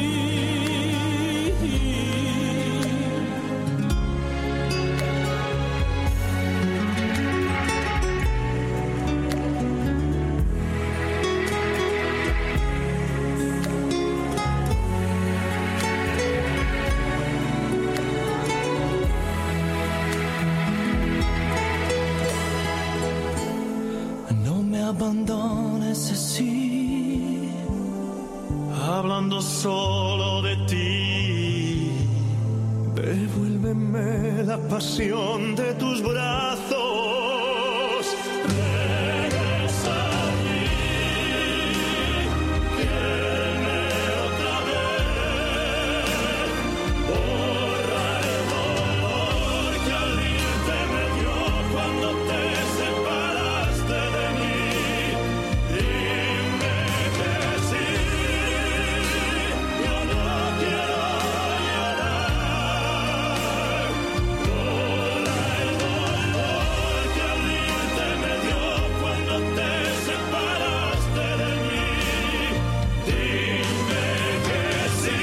E: No me abandones así, hablando solo de ti. Devuélveme la pasión de tus brazos. Regresa a mí, quiéreme otra vez. Borra el dolor que al irte me dio cuando te separaste de mí. Dime que sí, yo no quiero llorar. Borra el dolor que al irte me dio cuando te separaste de mí. Dime que sí.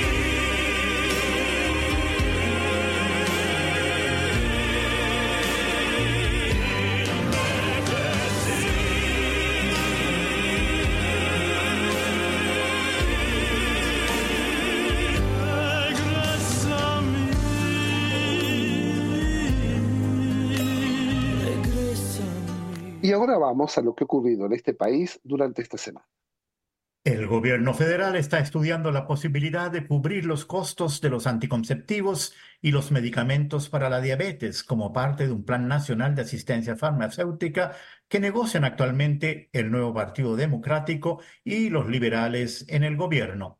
E: Regresa a mí. Regresa a mí.
A: Y ahora vamos a lo que ha ocurrido en este país durante esta semana.
B: El gobierno federal está estudiando la posibilidad de cubrir los costos de los anticonceptivos y los medicamentos para la diabetes como parte de un plan nacional de asistencia farmacéutica que negocian actualmente el nuevo Partido Democrático y los liberales en el gobierno.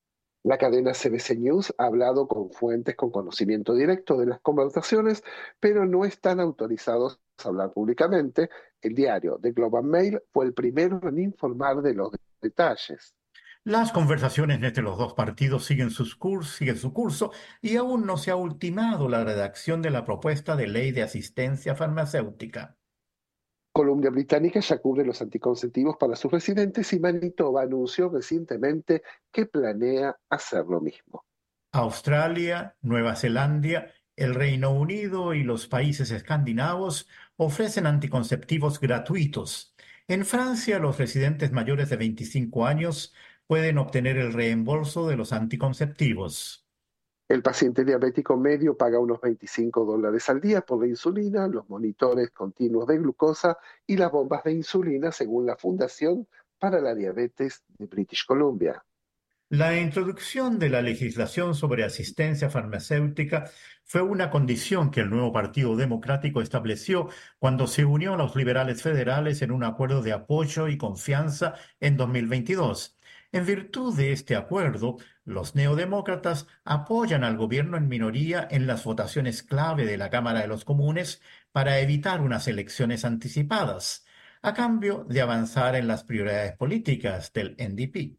A: La cadena C B C News ha hablado con fuentes con conocimiento directo de las conversaciones, pero no están autorizados a hablar públicamente. El diario The Globe and Mail fue el primero en informar de los detalles.
B: Las conversaciones entre los dos partidos siguen, sus curs- siguen su curso y aún no se ha ultimado la redacción de la propuesta de ley de asistencia farmacéutica.
A: Columbia Británica ya cubre los anticonceptivos para sus residentes y Manitoba anunció recientemente que planea hacer lo mismo.
B: Australia, Nueva Zelanda, el Reino Unido y los países escandinavos ofrecen anticonceptivos gratuitos. En Francia, los residentes mayores de veinticinco años pueden obtener el reembolso de los anticonceptivos.
A: El paciente diabético medio paga unos veinticinco dólares al día por la insulina, los monitores continuos de glucosa y las bombas de insulina, según la Fundación para la Diabetes de British Columbia.
B: La introducción de la legislación sobre asistencia farmacéutica fue una condición que el nuevo Partido Democrático estableció cuando se unió a los liberales federales en un acuerdo de apoyo y confianza en dos mil veintidós. En virtud de este acuerdo, los neodemócratas apoyan al gobierno en minoría en las votaciones clave de la Cámara de los Comunes para evitar unas elecciones anticipadas, a cambio de avanzar en las prioridades políticas del N D P.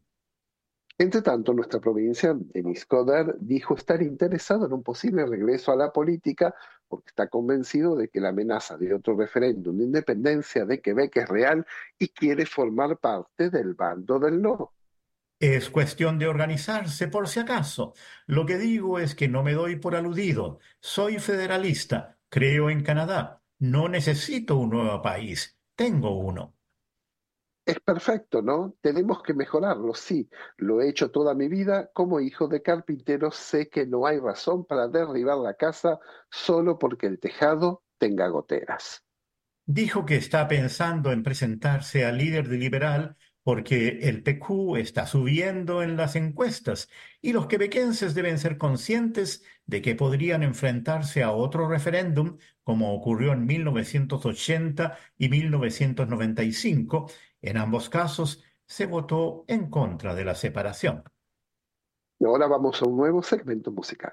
A: Entre tanto, nuestra provincia, Denis Coderre, dijo estar interesado en un posible regreso a la política porque está convencido de que la amenaza de otro referéndum de independencia de Quebec es real y quiere formar parte del bando del no.
B: Es cuestión de organizarse por si acaso. Lo que digo es que no me doy por aludido. Soy federalista, creo en Canadá. No necesito un nuevo país, tengo uno.
A: es perfecto, ¿no? Tenemos que mejorarlo, sí. Lo he hecho toda mi vida. Como hijo de carpintero sé que no hay razón para derribar la casa solo porque el tejado tenga goteras.
B: Dijo que está pensando en presentarse a líder de Liberal porque el P Q está subiendo en las encuestas y los quebequenses deben ser conscientes de que podrían enfrentarse a otro referéndum como ocurrió en mil novecientos ochenta y mil novecientos noventa y cinco. En ambos casos se votó en contra de la separación.
A: Ahora vamos a un nuevo segmento musical.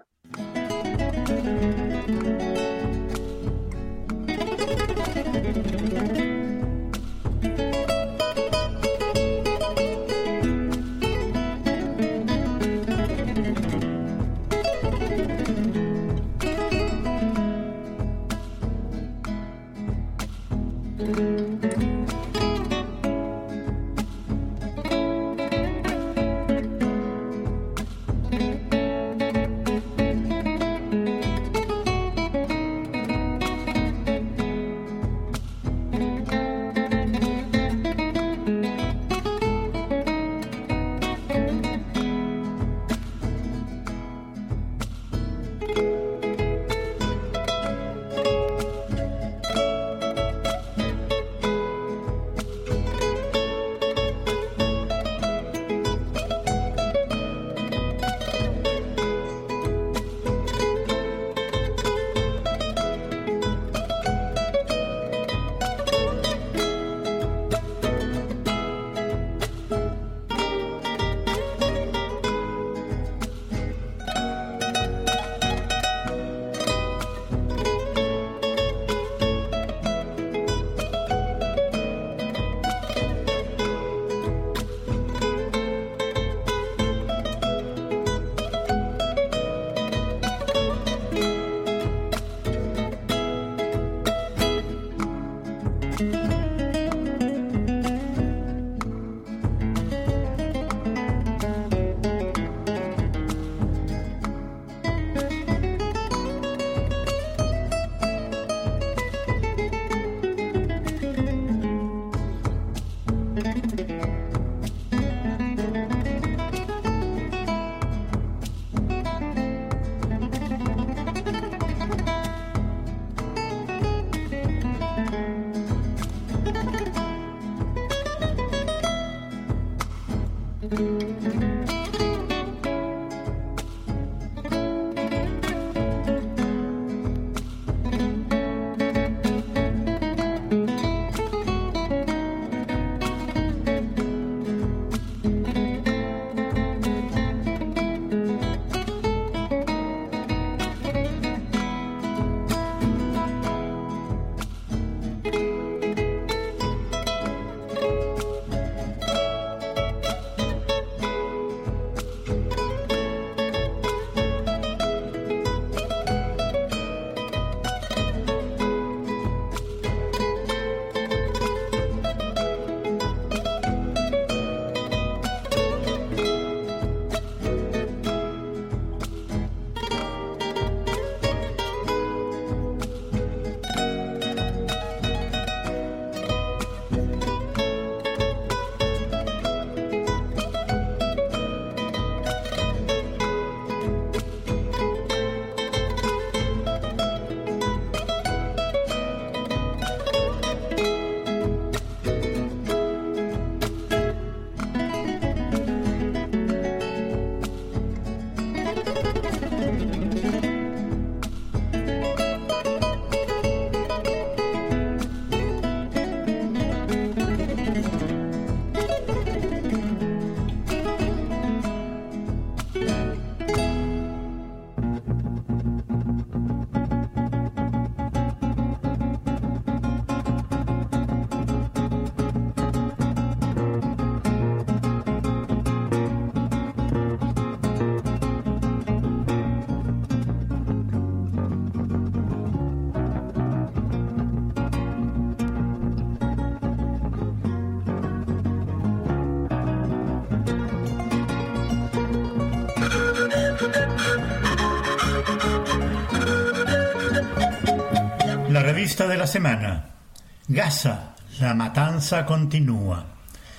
B: La revista de la semana. Gaza, la matanza continúa.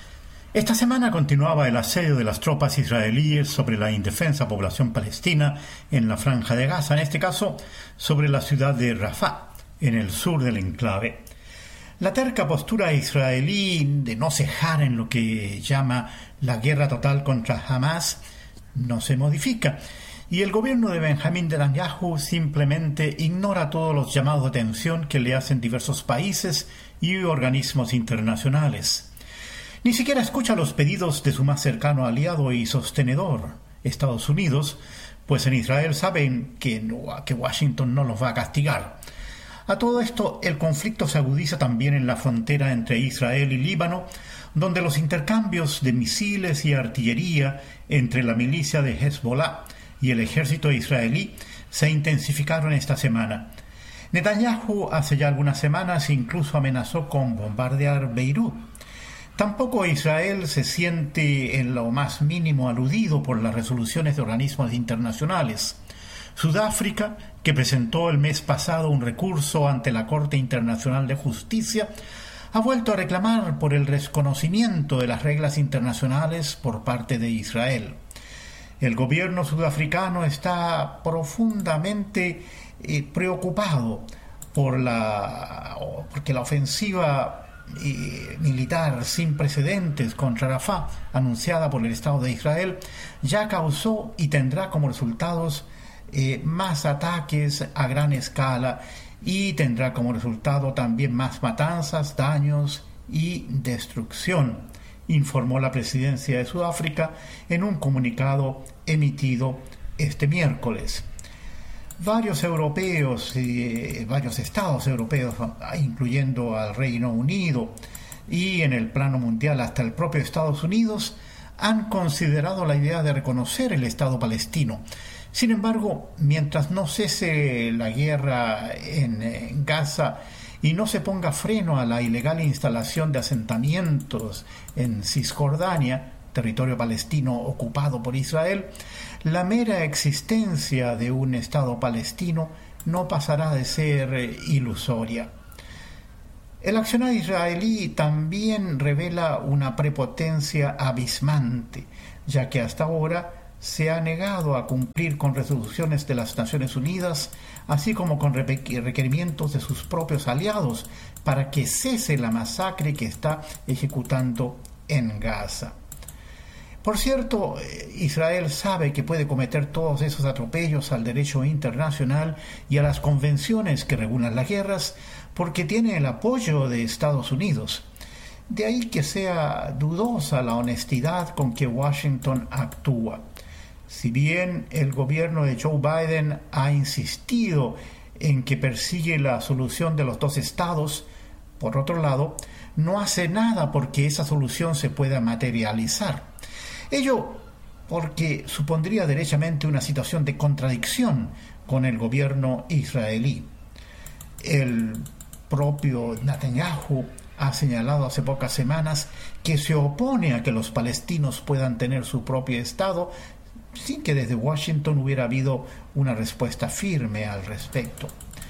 B: Esta semana continuaba el asedio de las tropas israelíes sobre la indefensa población palestina en la Franja de Gaza, en este caso sobre la ciudad de Rafah, en el sur del enclave. La terca postura israelí de no cejar en lo que llama la guerra total contra Hamas no se modifica, y el gobierno de Benjamín Netanyahu simplemente ignora todos los llamados de atención que le hacen diversos países y organismos internacionales. Ni siquiera escucha los pedidos de su más cercano aliado y sostenedor, Estados Unidos, pues en Israel saben que, no, que Washington no los va a castigar. A todo esto, el conflicto se agudiza también en la frontera entre Israel y Líbano, donde los intercambios de misiles y artillería entre la milicia de Hezbollah y el ejército israelí se intensificaron esta semana. Netanyahu hace ya algunas semanas incluso amenazó con bombardear Beirut. Tampoco Israel se siente en lo más mínimo aludido por las resoluciones de organismos internacionales. Sudáfrica, que presentó el mes pasado un recurso ante la Corte Internacional de Justicia, ha vuelto a reclamar por el reconocimiento de las reglas internacionales por parte de Israel. El gobierno sudafricano está profundamente eh, preocupado por la, porque la ofensiva eh, militar sin precedentes contra Rafah, anunciada por el Estado de Israel, ya causó y tendrá como resultados eh, más ataques a gran escala y tendrá como resultado también más matanzas, daños y destrucción, informó la presidencia de Sudáfrica en un comunicado emitido este miércoles. Varios europeos, eh, varios estados europeos, incluyendo al Reino Unido y en el plano mundial hasta el propio Estados Unidos, han considerado la idea de reconocer el Estado palestino. Sin embargo, mientras no cese la guerra en, en Gaza y no se ponga freno a la ilegal instalación de asentamientos en Cisjordania, territorio palestino ocupado por Israel, la mera existencia de un Estado palestino no pasará de ser ilusoria. El accionar israelí también revela una prepotencia abismante, ya que hasta ahora se ha negado a cumplir con resoluciones de las Naciones Unidas, así como con requerimientos de sus propios aliados para que cese la masacre que está ejecutando en Gaza. Por cierto, Israel sabe que puede cometer todos esos atropellos al derecho internacional y a las convenciones que regulan las guerras porque tiene el apoyo de Estados Unidos. De ahí que sea dudosa la honestidad con que Washington actúa. Si bien el gobierno de Joe Biden ha insistido en que persigue la solución de los dos estados, por otro lado, no hace nada porque esa solución se pueda materializar. Ello porque supondría derechamente una situación de contradicción con el gobierno israelí. El propio Netanyahu ha señalado hace pocas semanas que se opone a que los palestinos puedan tener su propio estado, sin que desde Washington hubiera habido una respuesta firme al respecto.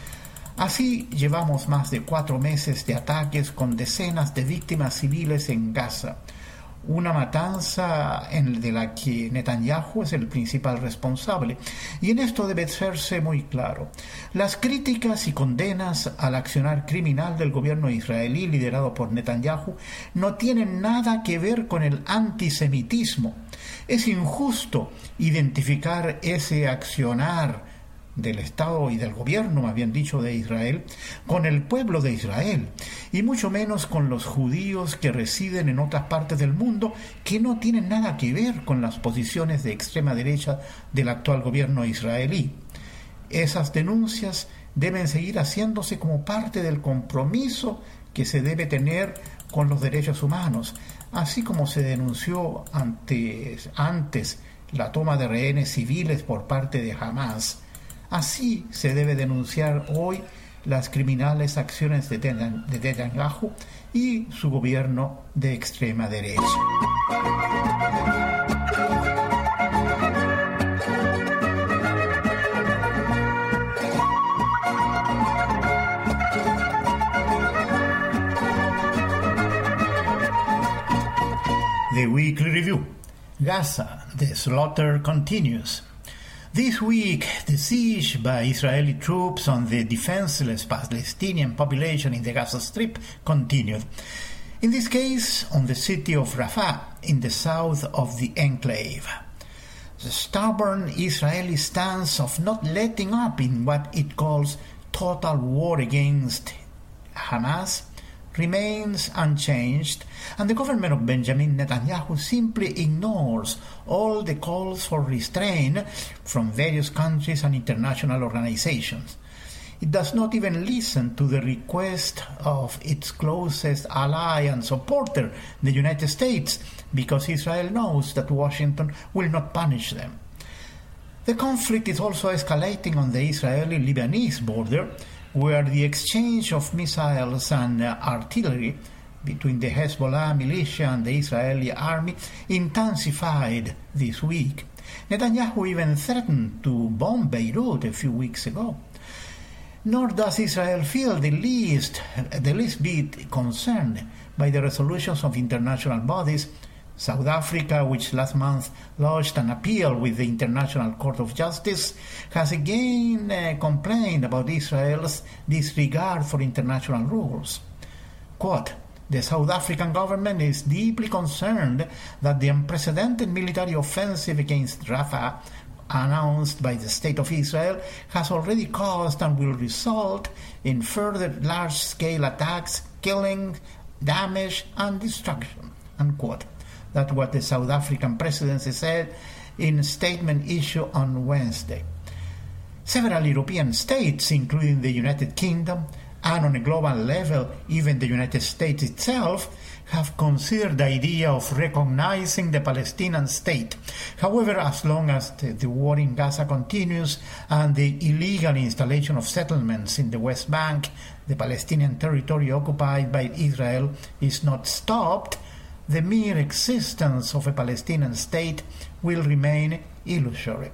B: Así llevamos más de cuatro meses de ataques con decenas de víctimas civiles en Gaza, una matanza en de la que Netanyahu es el principal responsable. Y en esto debe serse muy claro. Las críticas y condenas al accionar criminal del gobierno israelí liderado por Netanyahu no tienen nada que ver con el antisemitismo. Es injusto identificar ese accionar del Estado y del gobierno, más bien dicho, de Israel, con el pueblo de Israel, y mucho menos con los judíos que residen en otras partes del mundo que no tienen nada que ver con las posiciones de extrema derecha del actual gobierno israelí. Esas denuncias deben seguir haciéndose como parte del compromiso que se debe tener con los derechos humanos, así como se denunció antes, antes la toma de rehenes civiles por parte de Hamas. Así se debe denunciar hoy las criminales acciones de Netanyahu y su gobierno de extrema derecha. review. Gaza, the slaughter continues. This week, the siege by Israeli troops on the defenseless Palestinian population in the Gaza Strip continued. In this case, on the city of Rafah, in the south of the enclave. The stubborn Israeli stance of not letting up in what it calls total war against Hamas remains unchanged, and the government of Benjamin Netanyahu simply ignores all the calls for restraint from various countries and international organizations. It does not even listen to the request of its closest ally and supporter, the United States, because Israel knows that Washington will not punish them. The conflict is also escalating on the Israeli-Lebanese border, where the exchange of missiles and uh, artillery between the Hezbollah militia and the Israeli army intensified this week. Netanyahu even threatened to bomb Beirut a few weeks ago. Nor does Israel feel the least, the least bit concerned by the resolutions of international bodies. South Africa, which last month lodged an appeal with the International Court of Justice, has again uh, complained about Israel's disregard for international rules. Quote, the South African government is deeply concerned that the unprecedented military offensive against Rafah announced by the State of Israel has already caused and will result in further large-scale attacks, killing, damage, and destruction. Unquote. That's what the South African presidency said in a statement issued on Wednesday. Several European states, including the United Kingdom, and on a global level, even the United States itself, have considered the idea of recognizing the Palestinian state. However, as long as the, the war in Gaza continues and the illegal installation of settlements in the West Bank, the Palestinian territory occupied by Israel, is not stopped, the mere existence of a Palestinian state will remain illusory.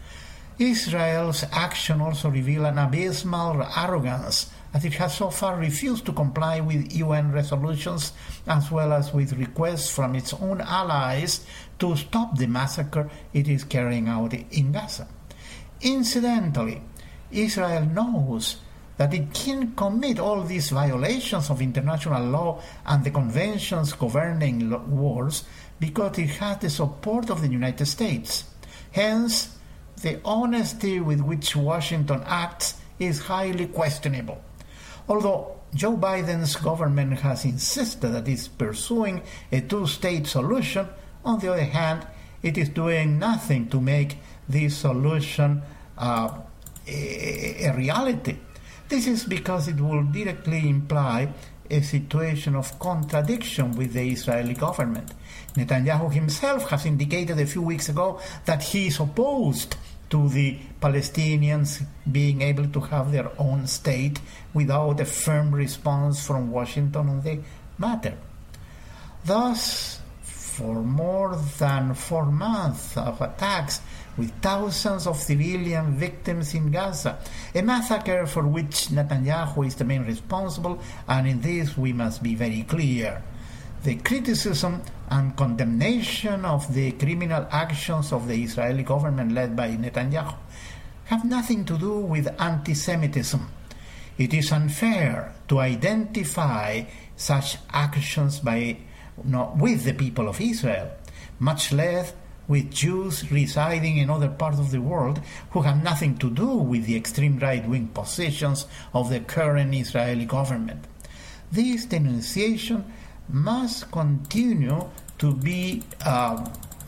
B: Israel's action also reveals an abysmal arrogance, as it has so far refused to comply with U N resolutions as well as with requests from its own allies to stop the massacre it is carrying out in Gaza. Incidentally, Israel knows that it can commit all these violations of international law and the conventions governing wars because it has the support of the United States. Hence, the honesty with which Washington acts is highly questionable. Although Joe Biden's government has insisted that it is pursuing a two-state solution, on the other hand, it is doing nothing to make this solution uh, a, a reality. This is because it will directly imply a situation of contradiction with the Israeli government. Netanyahu himself has indicated a few weeks ago that he is opposed to the Palestinians being able to have their own state without a firm response from Washington on the matter. Thus, for more than four months of attacks with thousands of civilian victims in Gaza, a massacre for which Netanyahu is the main responsible, and in this we must be very clear. The criticism and condemnation of the criminal actions of the Israeli government led by Netanyahu have nothing to do with anti-Semitism. It is unfair to identify such actions by, not with the people of Israel, much less with Jews residing in other parts of the world who have nothing to do with the extreme right-wing positions of the current Israeli government. This denunciation must continue to be uh,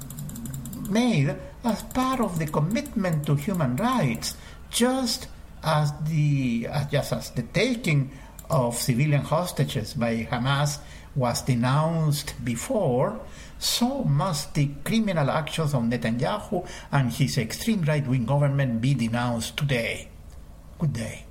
B: made as part of the commitment to human rights, just as the uh, just as the taking of civilian hostages by Hamas was denounced before, so must the criminal actions of Netanyahu and his extreme right-wing government be denounced today. Good day.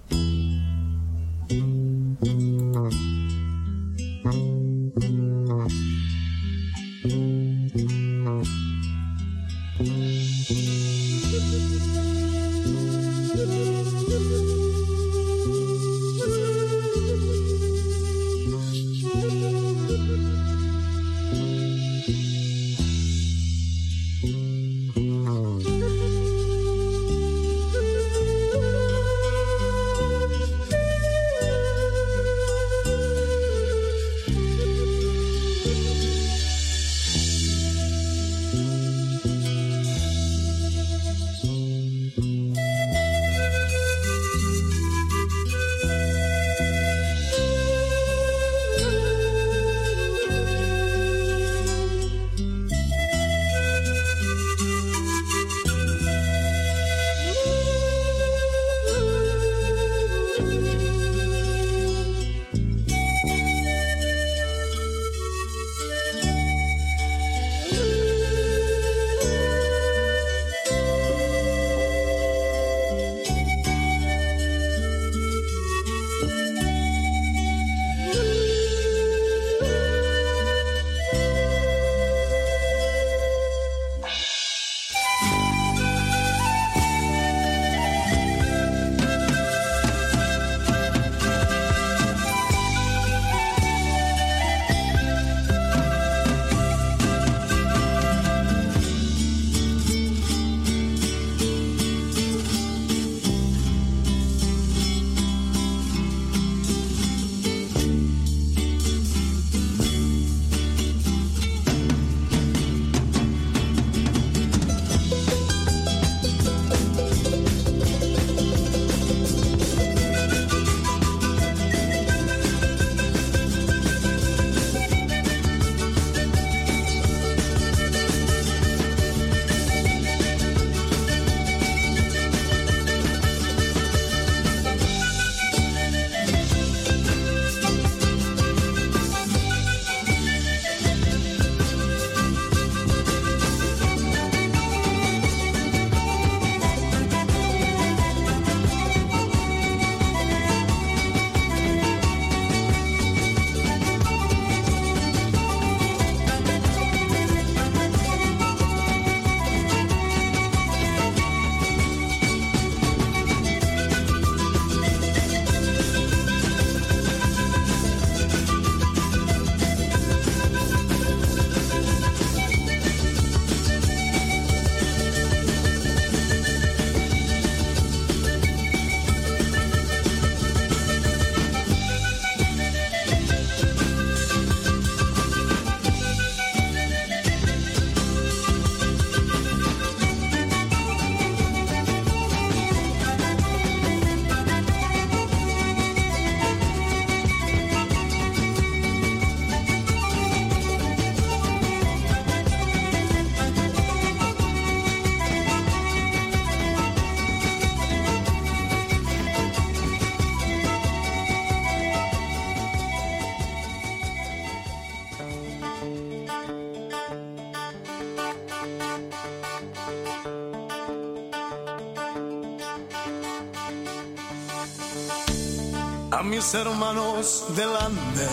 E: a mis hermanos del Ande,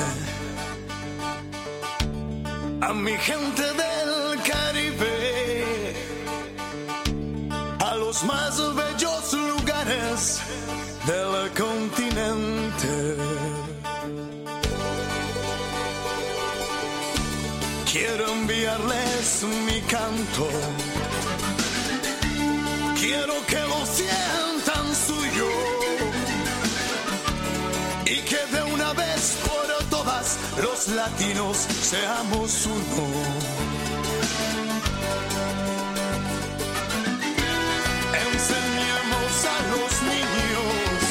E: a mi gente del Caribe, a los más bellos lugares del continente. Quiero enviarles mi canto, quiero que lo sientan suyo y que de una vez por todas los latinos seamos uno. Enseñemos a los niños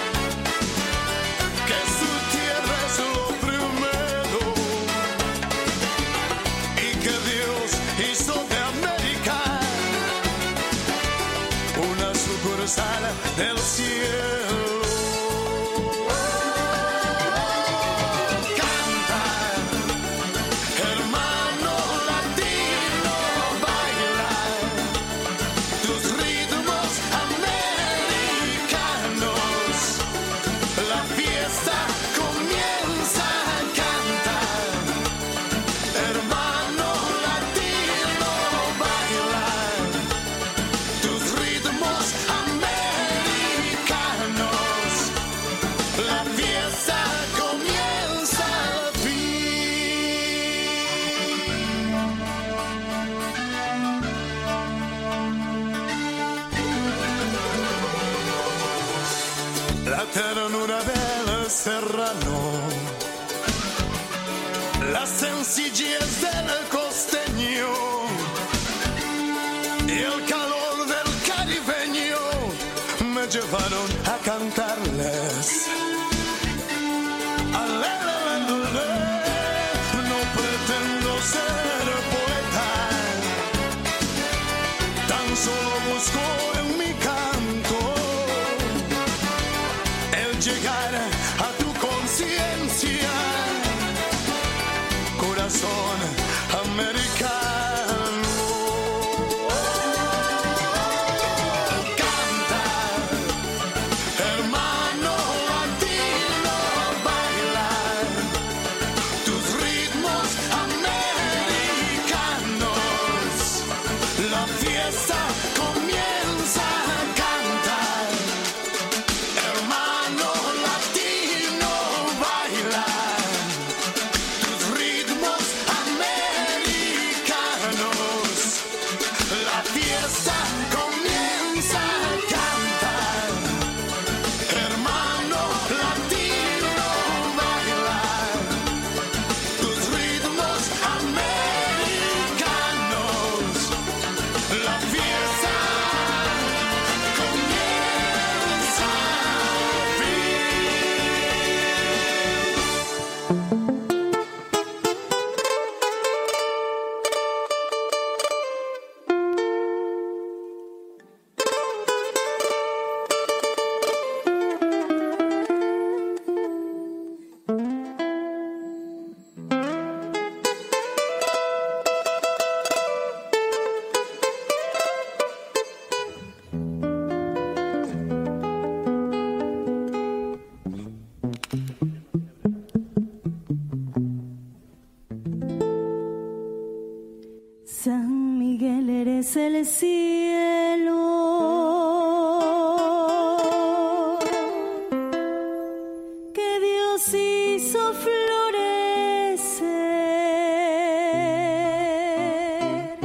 E: que su tierra es lo primero y que Dios hizo de América una sucursal del cielo. Ternura del serrano, la sencillez del costeño y el calor del caribeño me llevaron a cantarles. Ale, ale, ale, no pretendo ser poeta, tan solo busco en mi canto llegar a tu conciencia, corazón americano. Canta, hermano latino, baila tus ritmos americanos. La fiesta comienza a cantar, hermano.
F: San Miguel eres el cielo, que Dios hizo florecer.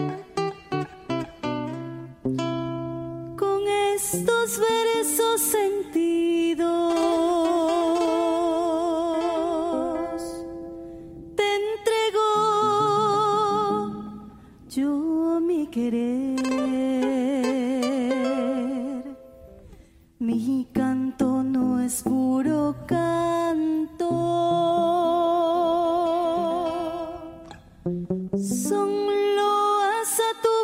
F: Con estos versos sentidos te entrego yo mi querer. Mi canto no es puro canto, son loas a tu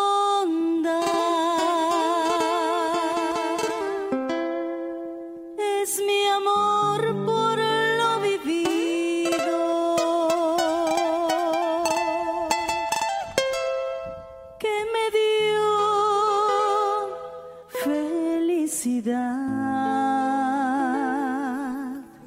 F: bondad. Es mi amor por lo vivido que me dio felicidad.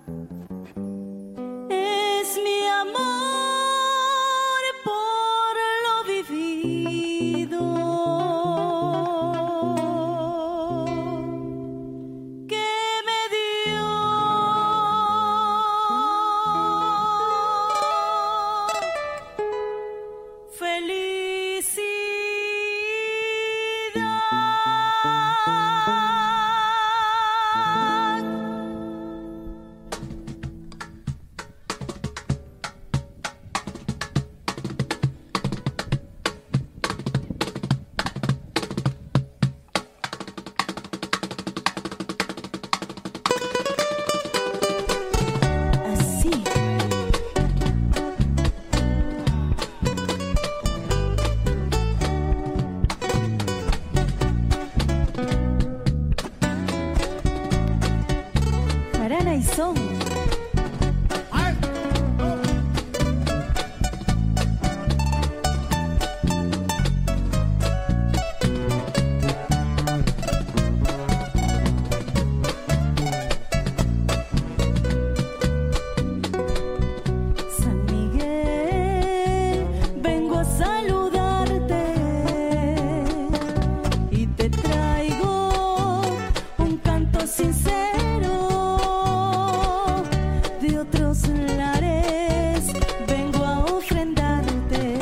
F: y son. San Miguel, vengo a saludarte y te traigo un canto sincero de otros lares. Vengo a ofrendarte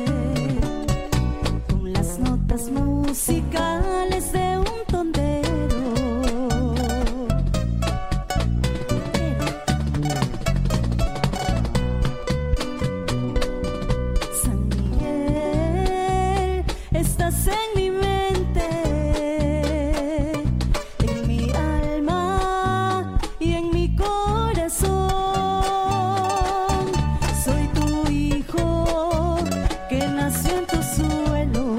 F: con las notas musicales de un tondero. San Miguel, estás en mi mente, en mi alma y en mi corazón. Soy tu hijo que nació en tu suelo,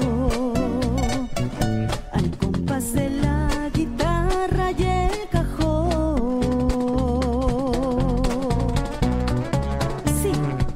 F: al compás de la guitarra y el cajón. Sí.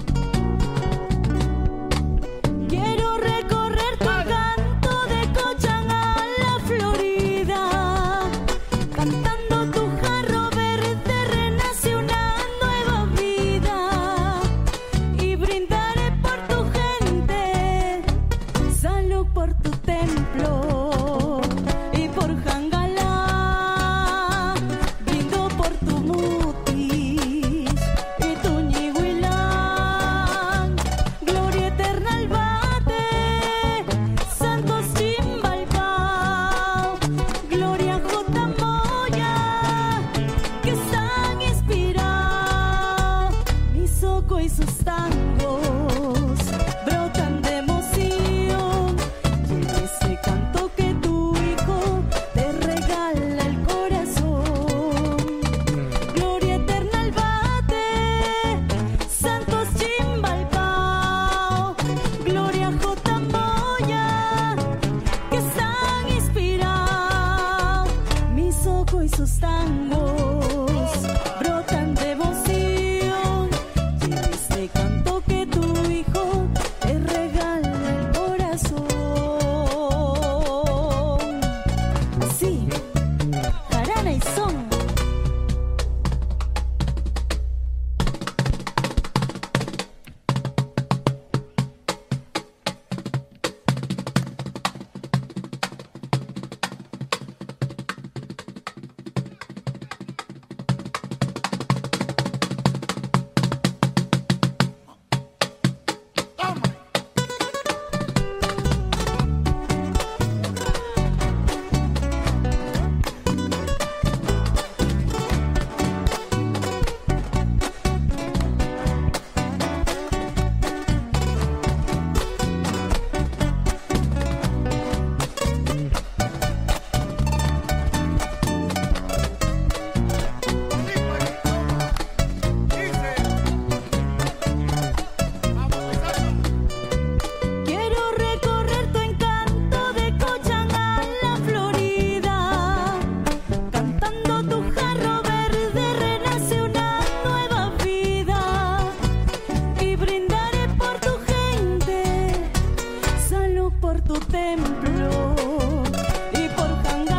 F: Quiero recorrer tu canto de Cochán a la Florida, cantando tu jarro verde renace una nueva vida, y brindaré por tu gente, salud por tu templo y por Jangalá, brindo por tu mutis y tu ñihuilán, gloria eterna al bate, santos Chimbalpao, gloria Jotamoya, que están inspirados, mi soco y sus tangos brotan de emoción, y en ese canto que tu hijo te regala el corazón. Gloria eterna al bate, santos Chimbalpao, gloria Jotamoya, que están inspirados, mi soco y sus tangos brotan de emoción, y en este canto que tu hijo te regala el corazón. Así, jarana y son. Quiero recorrer tu encanto de Cochán a la Florida, cantando tu jarro verde renace una nueva vida, y brindaré por tu gente, salud por tu templo y por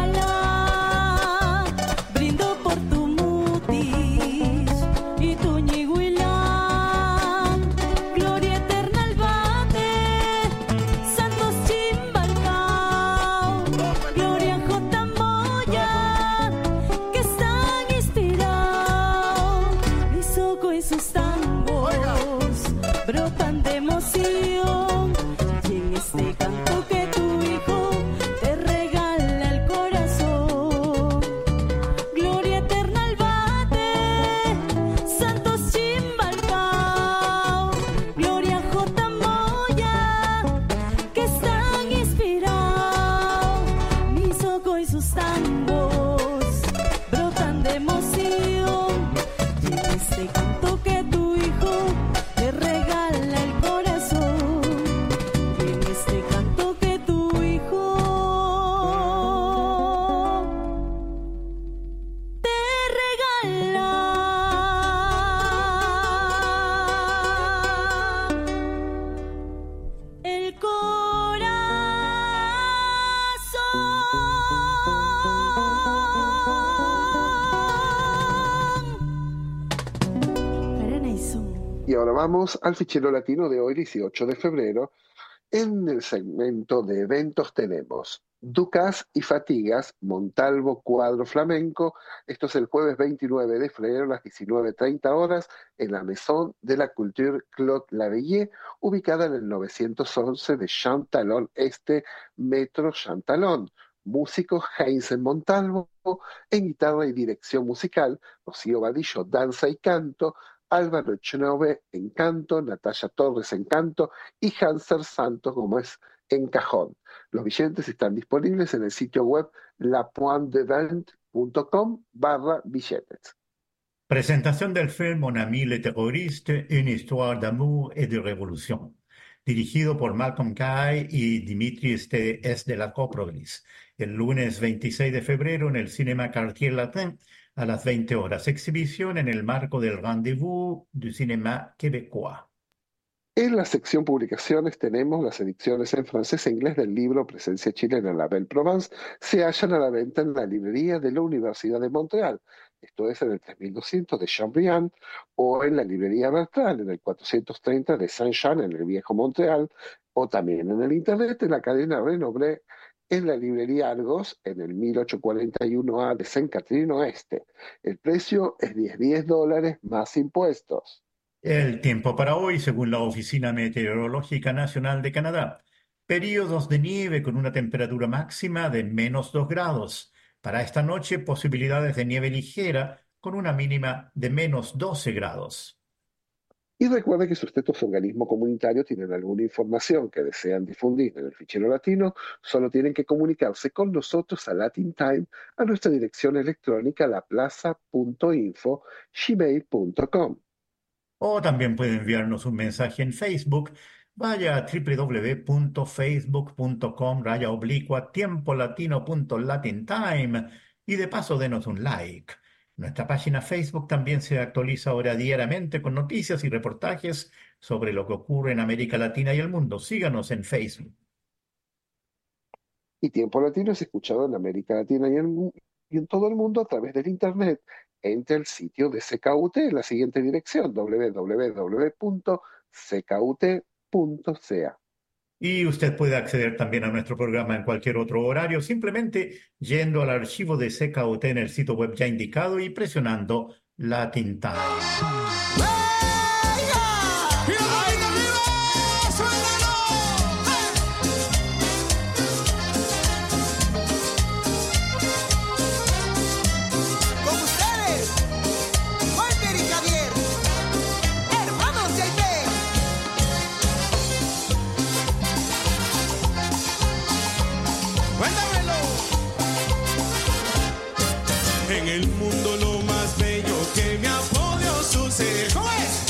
F: Jangalá, brindo por tu mutis y tu ñihuilán, gloria eterna al bate, santos Chimbalpao, gloria Jotamoya, que están inspirados, mi soco y sus tangos brotan de emoción, y en este canto que tu hijo te regala el corazón. Gloria eterna al bate, santos Chimbalpao, gloria Jotamoya, que están inspirados, mi soco y sus tangos brotan de emoción, y en este canto que tu hijo te regala el corazón, y en este canto que tu hijo te regala
A: Y ahora vamos al fichero latino de hoy, dieciocho de febrero. En el segmento de eventos tenemos Ducas y Fatigas, Montalvo Cuadro Flamenco. Esto es el jueves veintinueve de febrero a las diecinueve treinta horas en la Maison de la Culture Claude Lavillée, ubicada en el novecientos once de Chantalón Este, Metro Chantalón. Músicos Heinzen Montalvo, en guitarra y dirección musical, Rocío Vadillo, danza y canto, Álvaro Echenove en canto, Natalia Torres en canto y Hanser Santos como es en cajón. Los billetes están disponibles en el sitio web lapointdevent punto com barra billetes.
B: Presentación del film Mon ami le terroriste, une histoire d'amour et de révolution, dirigido por Malcolm Guy y Dimitri S. de la Coprovlis, el lunes veintiséis de febrero en el Cinema Cartier Latin a las veinte horas. Exhibición en el marco del Rendez-vous du Cinéma Québécois.
A: En la sección publicaciones tenemos las ediciones en francés e inglés del libro Presencia chilena en la Belle Provence. Se hallan a la venta en la librería de la Universidad de Montreal. Esto es en el tres mil doscientos de Chambriand, o en la librería Bertrand en el cuatrocientos treinta de Saint-Jean en el viejo Montreal, o también en el internet en la cadena Renobré en la librería Argos en el mil ochocientos cuarenta y uno A de Saint-Catherine Oeste. El precio es diez dólares más impuestos.
B: El tiempo para hoy, según la Oficina Meteorológica Nacional de Canadá. Períodos de nieve con una temperatura máxima de menos dos grados. Para esta noche, posibilidades de nieve ligera con una mínima de menos doce grados.
A: Y recuerde que si usted o su organismo comunitario tienen alguna información que desean difundir en el fichero latino, solo tienen que comunicarse con nosotros a Latin Time a nuestra dirección electrónica laplaza punto info arroba gmail punto com.
B: O también puede enviarnos un mensaje en Facebook. Vaya a doble u doble u doble u punto facebook punto com raya oblicua tiempo latino punto latin time y de paso denos un like. Nuestra página Facebook también se actualiza ahora diariamente con noticias y reportajes sobre lo que ocurre en América Latina y el mundo. Síganos en Facebook.
A: Y Tiempo Latino es escuchado en América Latina y en, y en todo el mundo a través del Internet. Entre el sitio de C K U T en la siguiente dirección, doble u doble u doble u punto c k u t punto c a.
B: Y usted puede acceder también a nuestro programa en cualquier otro horario, simplemente yendo al archivo de C K U T en el sitio web ya indicado y presionando Latin Time.
E: En el mundo lo más bello que me ha podido suceder. ¿Cómo es?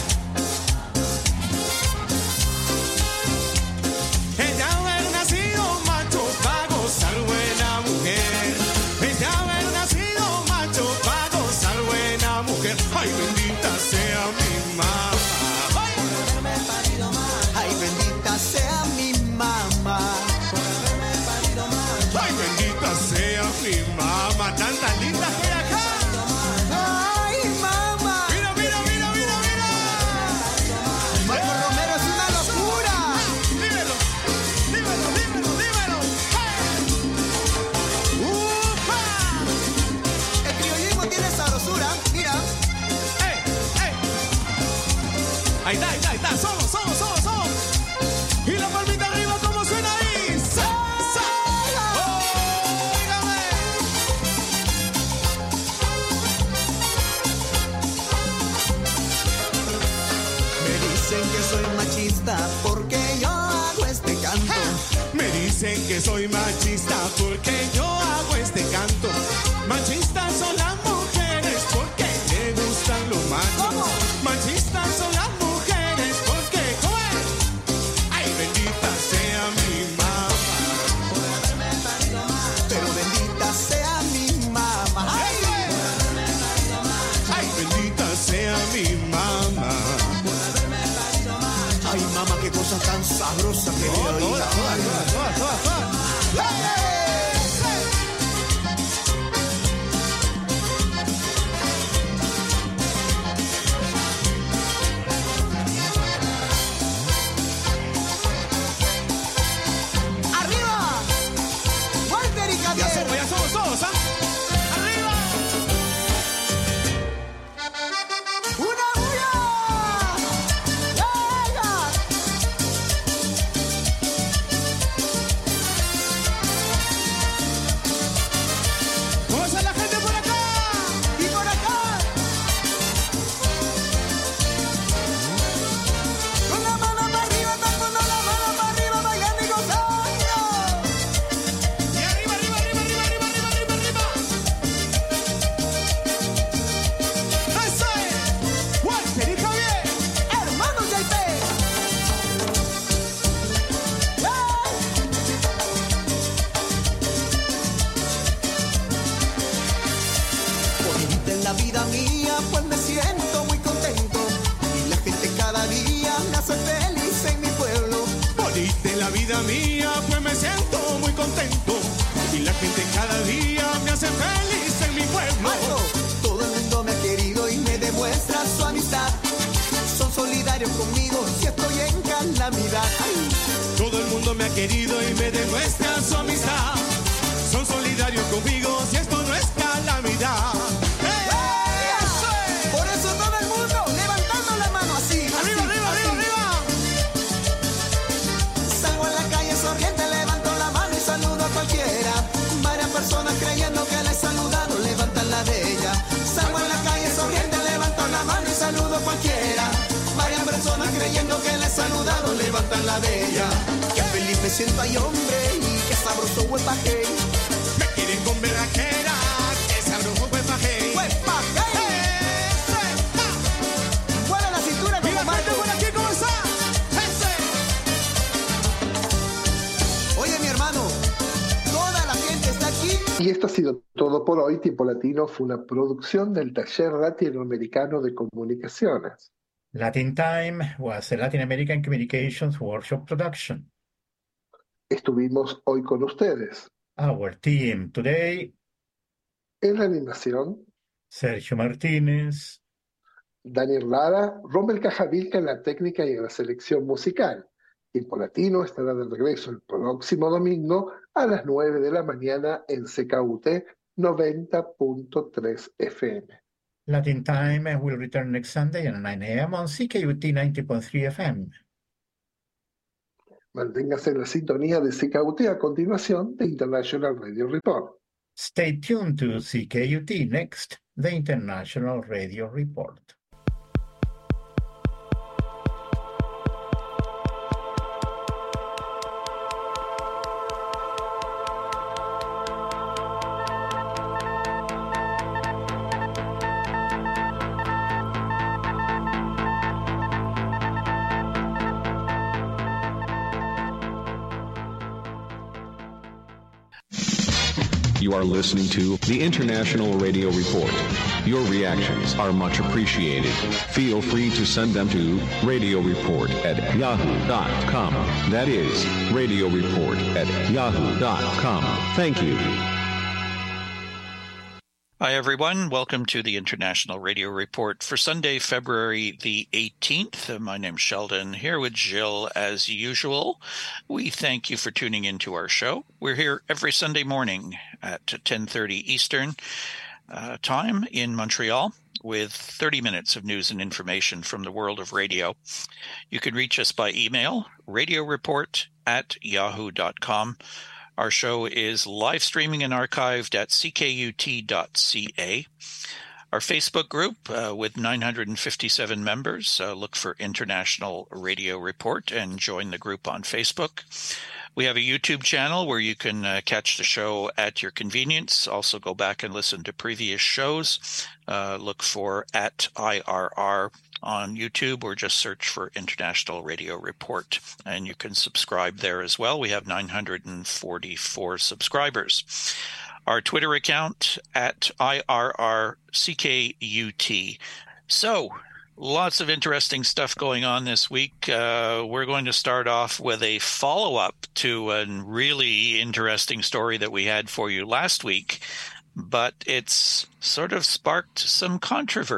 E: Es de haber nacido macho para gozar buena mujer. Es de haber nacido macho para gozar buena mujer. Ay, bendita sea mi mamá. Ay, por haberme parido mal. Ay, bendita sea mi mamá. Por haberme parido mal. Ay, bendita sea mi mamá. Tanta linda que hay acá. Ay, mamá. Mira, mira, mira, mira, mira. Marco Romero es una locura. Dímelo, dímelo, dímelo, dímelo. Hey. ¡Upa! El criollismo tiene sabrosura. Mira. Hey, hey. Ahí está, ahí está, ahí está. Solo, solo, solo, solo. Y la palmita arriba, ¿cómo suena ahí? ¡Sa, sa! ¡Óigame! Me dicen que soy machista porque yo hago este canto. Me dicen que soy machista porque yo hago este canto. Machistas son las mujeres porque le gustan los machos. Machistas son las mujeres porque, ¿cómo es? Ay, bendita sea mi mamá. Por haberme parido mal. Pero bendita sea mi mamá. Ay, por haberme parido mal. Ay, bendita sea mi mamá. Por haberme parido mal. Ay, mamá, qué cosa tan sabrosa que le doy. Toda, toda, toda, toda, toda, toda. mía, pues me siento muy contento. Y la gente cada día me hace feliz en mi pueblo. Bonita la vida mía, pues me siento muy contento. Y la gente cada día me hace feliz en mi pueblo. Todo el mundo me ha querido y me demuestra su amistad. Son solidarios conmigo si estoy en calamidad. Ay. Todo el mundo me ha querido y me demuestra su amistad. Son solidarios conmigo si esto no es calamidad. ¡Hey! ¡Hey! ¡Eso es! Por eso todo el mundo levantando la mano así. ¡Arriba, así, arriba, así. arriba, arriba! Salgo en la calle sonriente, levanto la mano y saludo a cualquiera. Varias personas creyendo que le he saludado, levantan la de ella. Salgo en la calle sonriente, levanto la mano y saludo a cualquiera. Varias personas creyendo que le he saludado, levantan la de ella. Qué feliz me siento ay hombre y qué sabroso huepaje. Me quieren con berraquera, qué sabroso huepaje. ¡Huepaje! ¡Mueve la cintura como Marco! ¡Por aquí cómo está! ¡Ese! Oye mi hermano, toda la gente está aquí.
A: Y esto ha sido todo por hoy. Tiempo Latino fue una producción del Taller Latinoamericano de Comunicaciones.
B: Latin Time was a Latin American Communications Workshop production.
A: Estuvimos hoy con ustedes.
B: Our team today,
A: En la animación,
B: Sergio Martínez,
A: Daniel Lara, Rommel Cajavilca en la técnica y en la selección musical. Tiempo Latino estará de regreso el próximo domingo a las nueve de la mañana en C K U T noventa punto tres F M.
B: Latin Time will return next Sunday at nine a m on C K U T ninety point three F M.
A: Manténgase en la sintonía de C K U T a continuación de International Radio Report.
B: Stay tuned to C K U T next, the International Radio Report.
G: You are listening to the International Radio Report. Your reactions are much appreciated. Feel free to send them to radio report at yahoo dot com. That is radio report at yahoo dot com. Thank you.
H: Hi, everyone. Welcome to the International Radio Report for Sunday, February the eighteenth. My name's Sheldon, here with Jill as usual. We thank you for tuning into our show. We're here every Sunday morning at ten thirty Eastern uh, time in Montreal with thirty minutes of news and information from the world of radio. You can reach us by email, radioreport at yahoo dot com. Our show is live streaming and archived at c k u t dot c a. Our Facebook group uh, with nine hundred fifty-seven members, uh, look for International Radio Report and join the group on Facebook. We have a YouTube channel where you can uh, catch the show at your convenience. Also go back and listen to previous shows. Uh, look for at I R R on YouTube or just search for International Radio Report. And you can subscribe there as well. We have nine hundred forty-four subscribers. Our Twitter account at I R R C K U T. So, lots of interesting stuff going on this week. Uh, we're going to start off with a follow-up to a really interesting story that we had for you last week, but it's sort of sparked some controversy.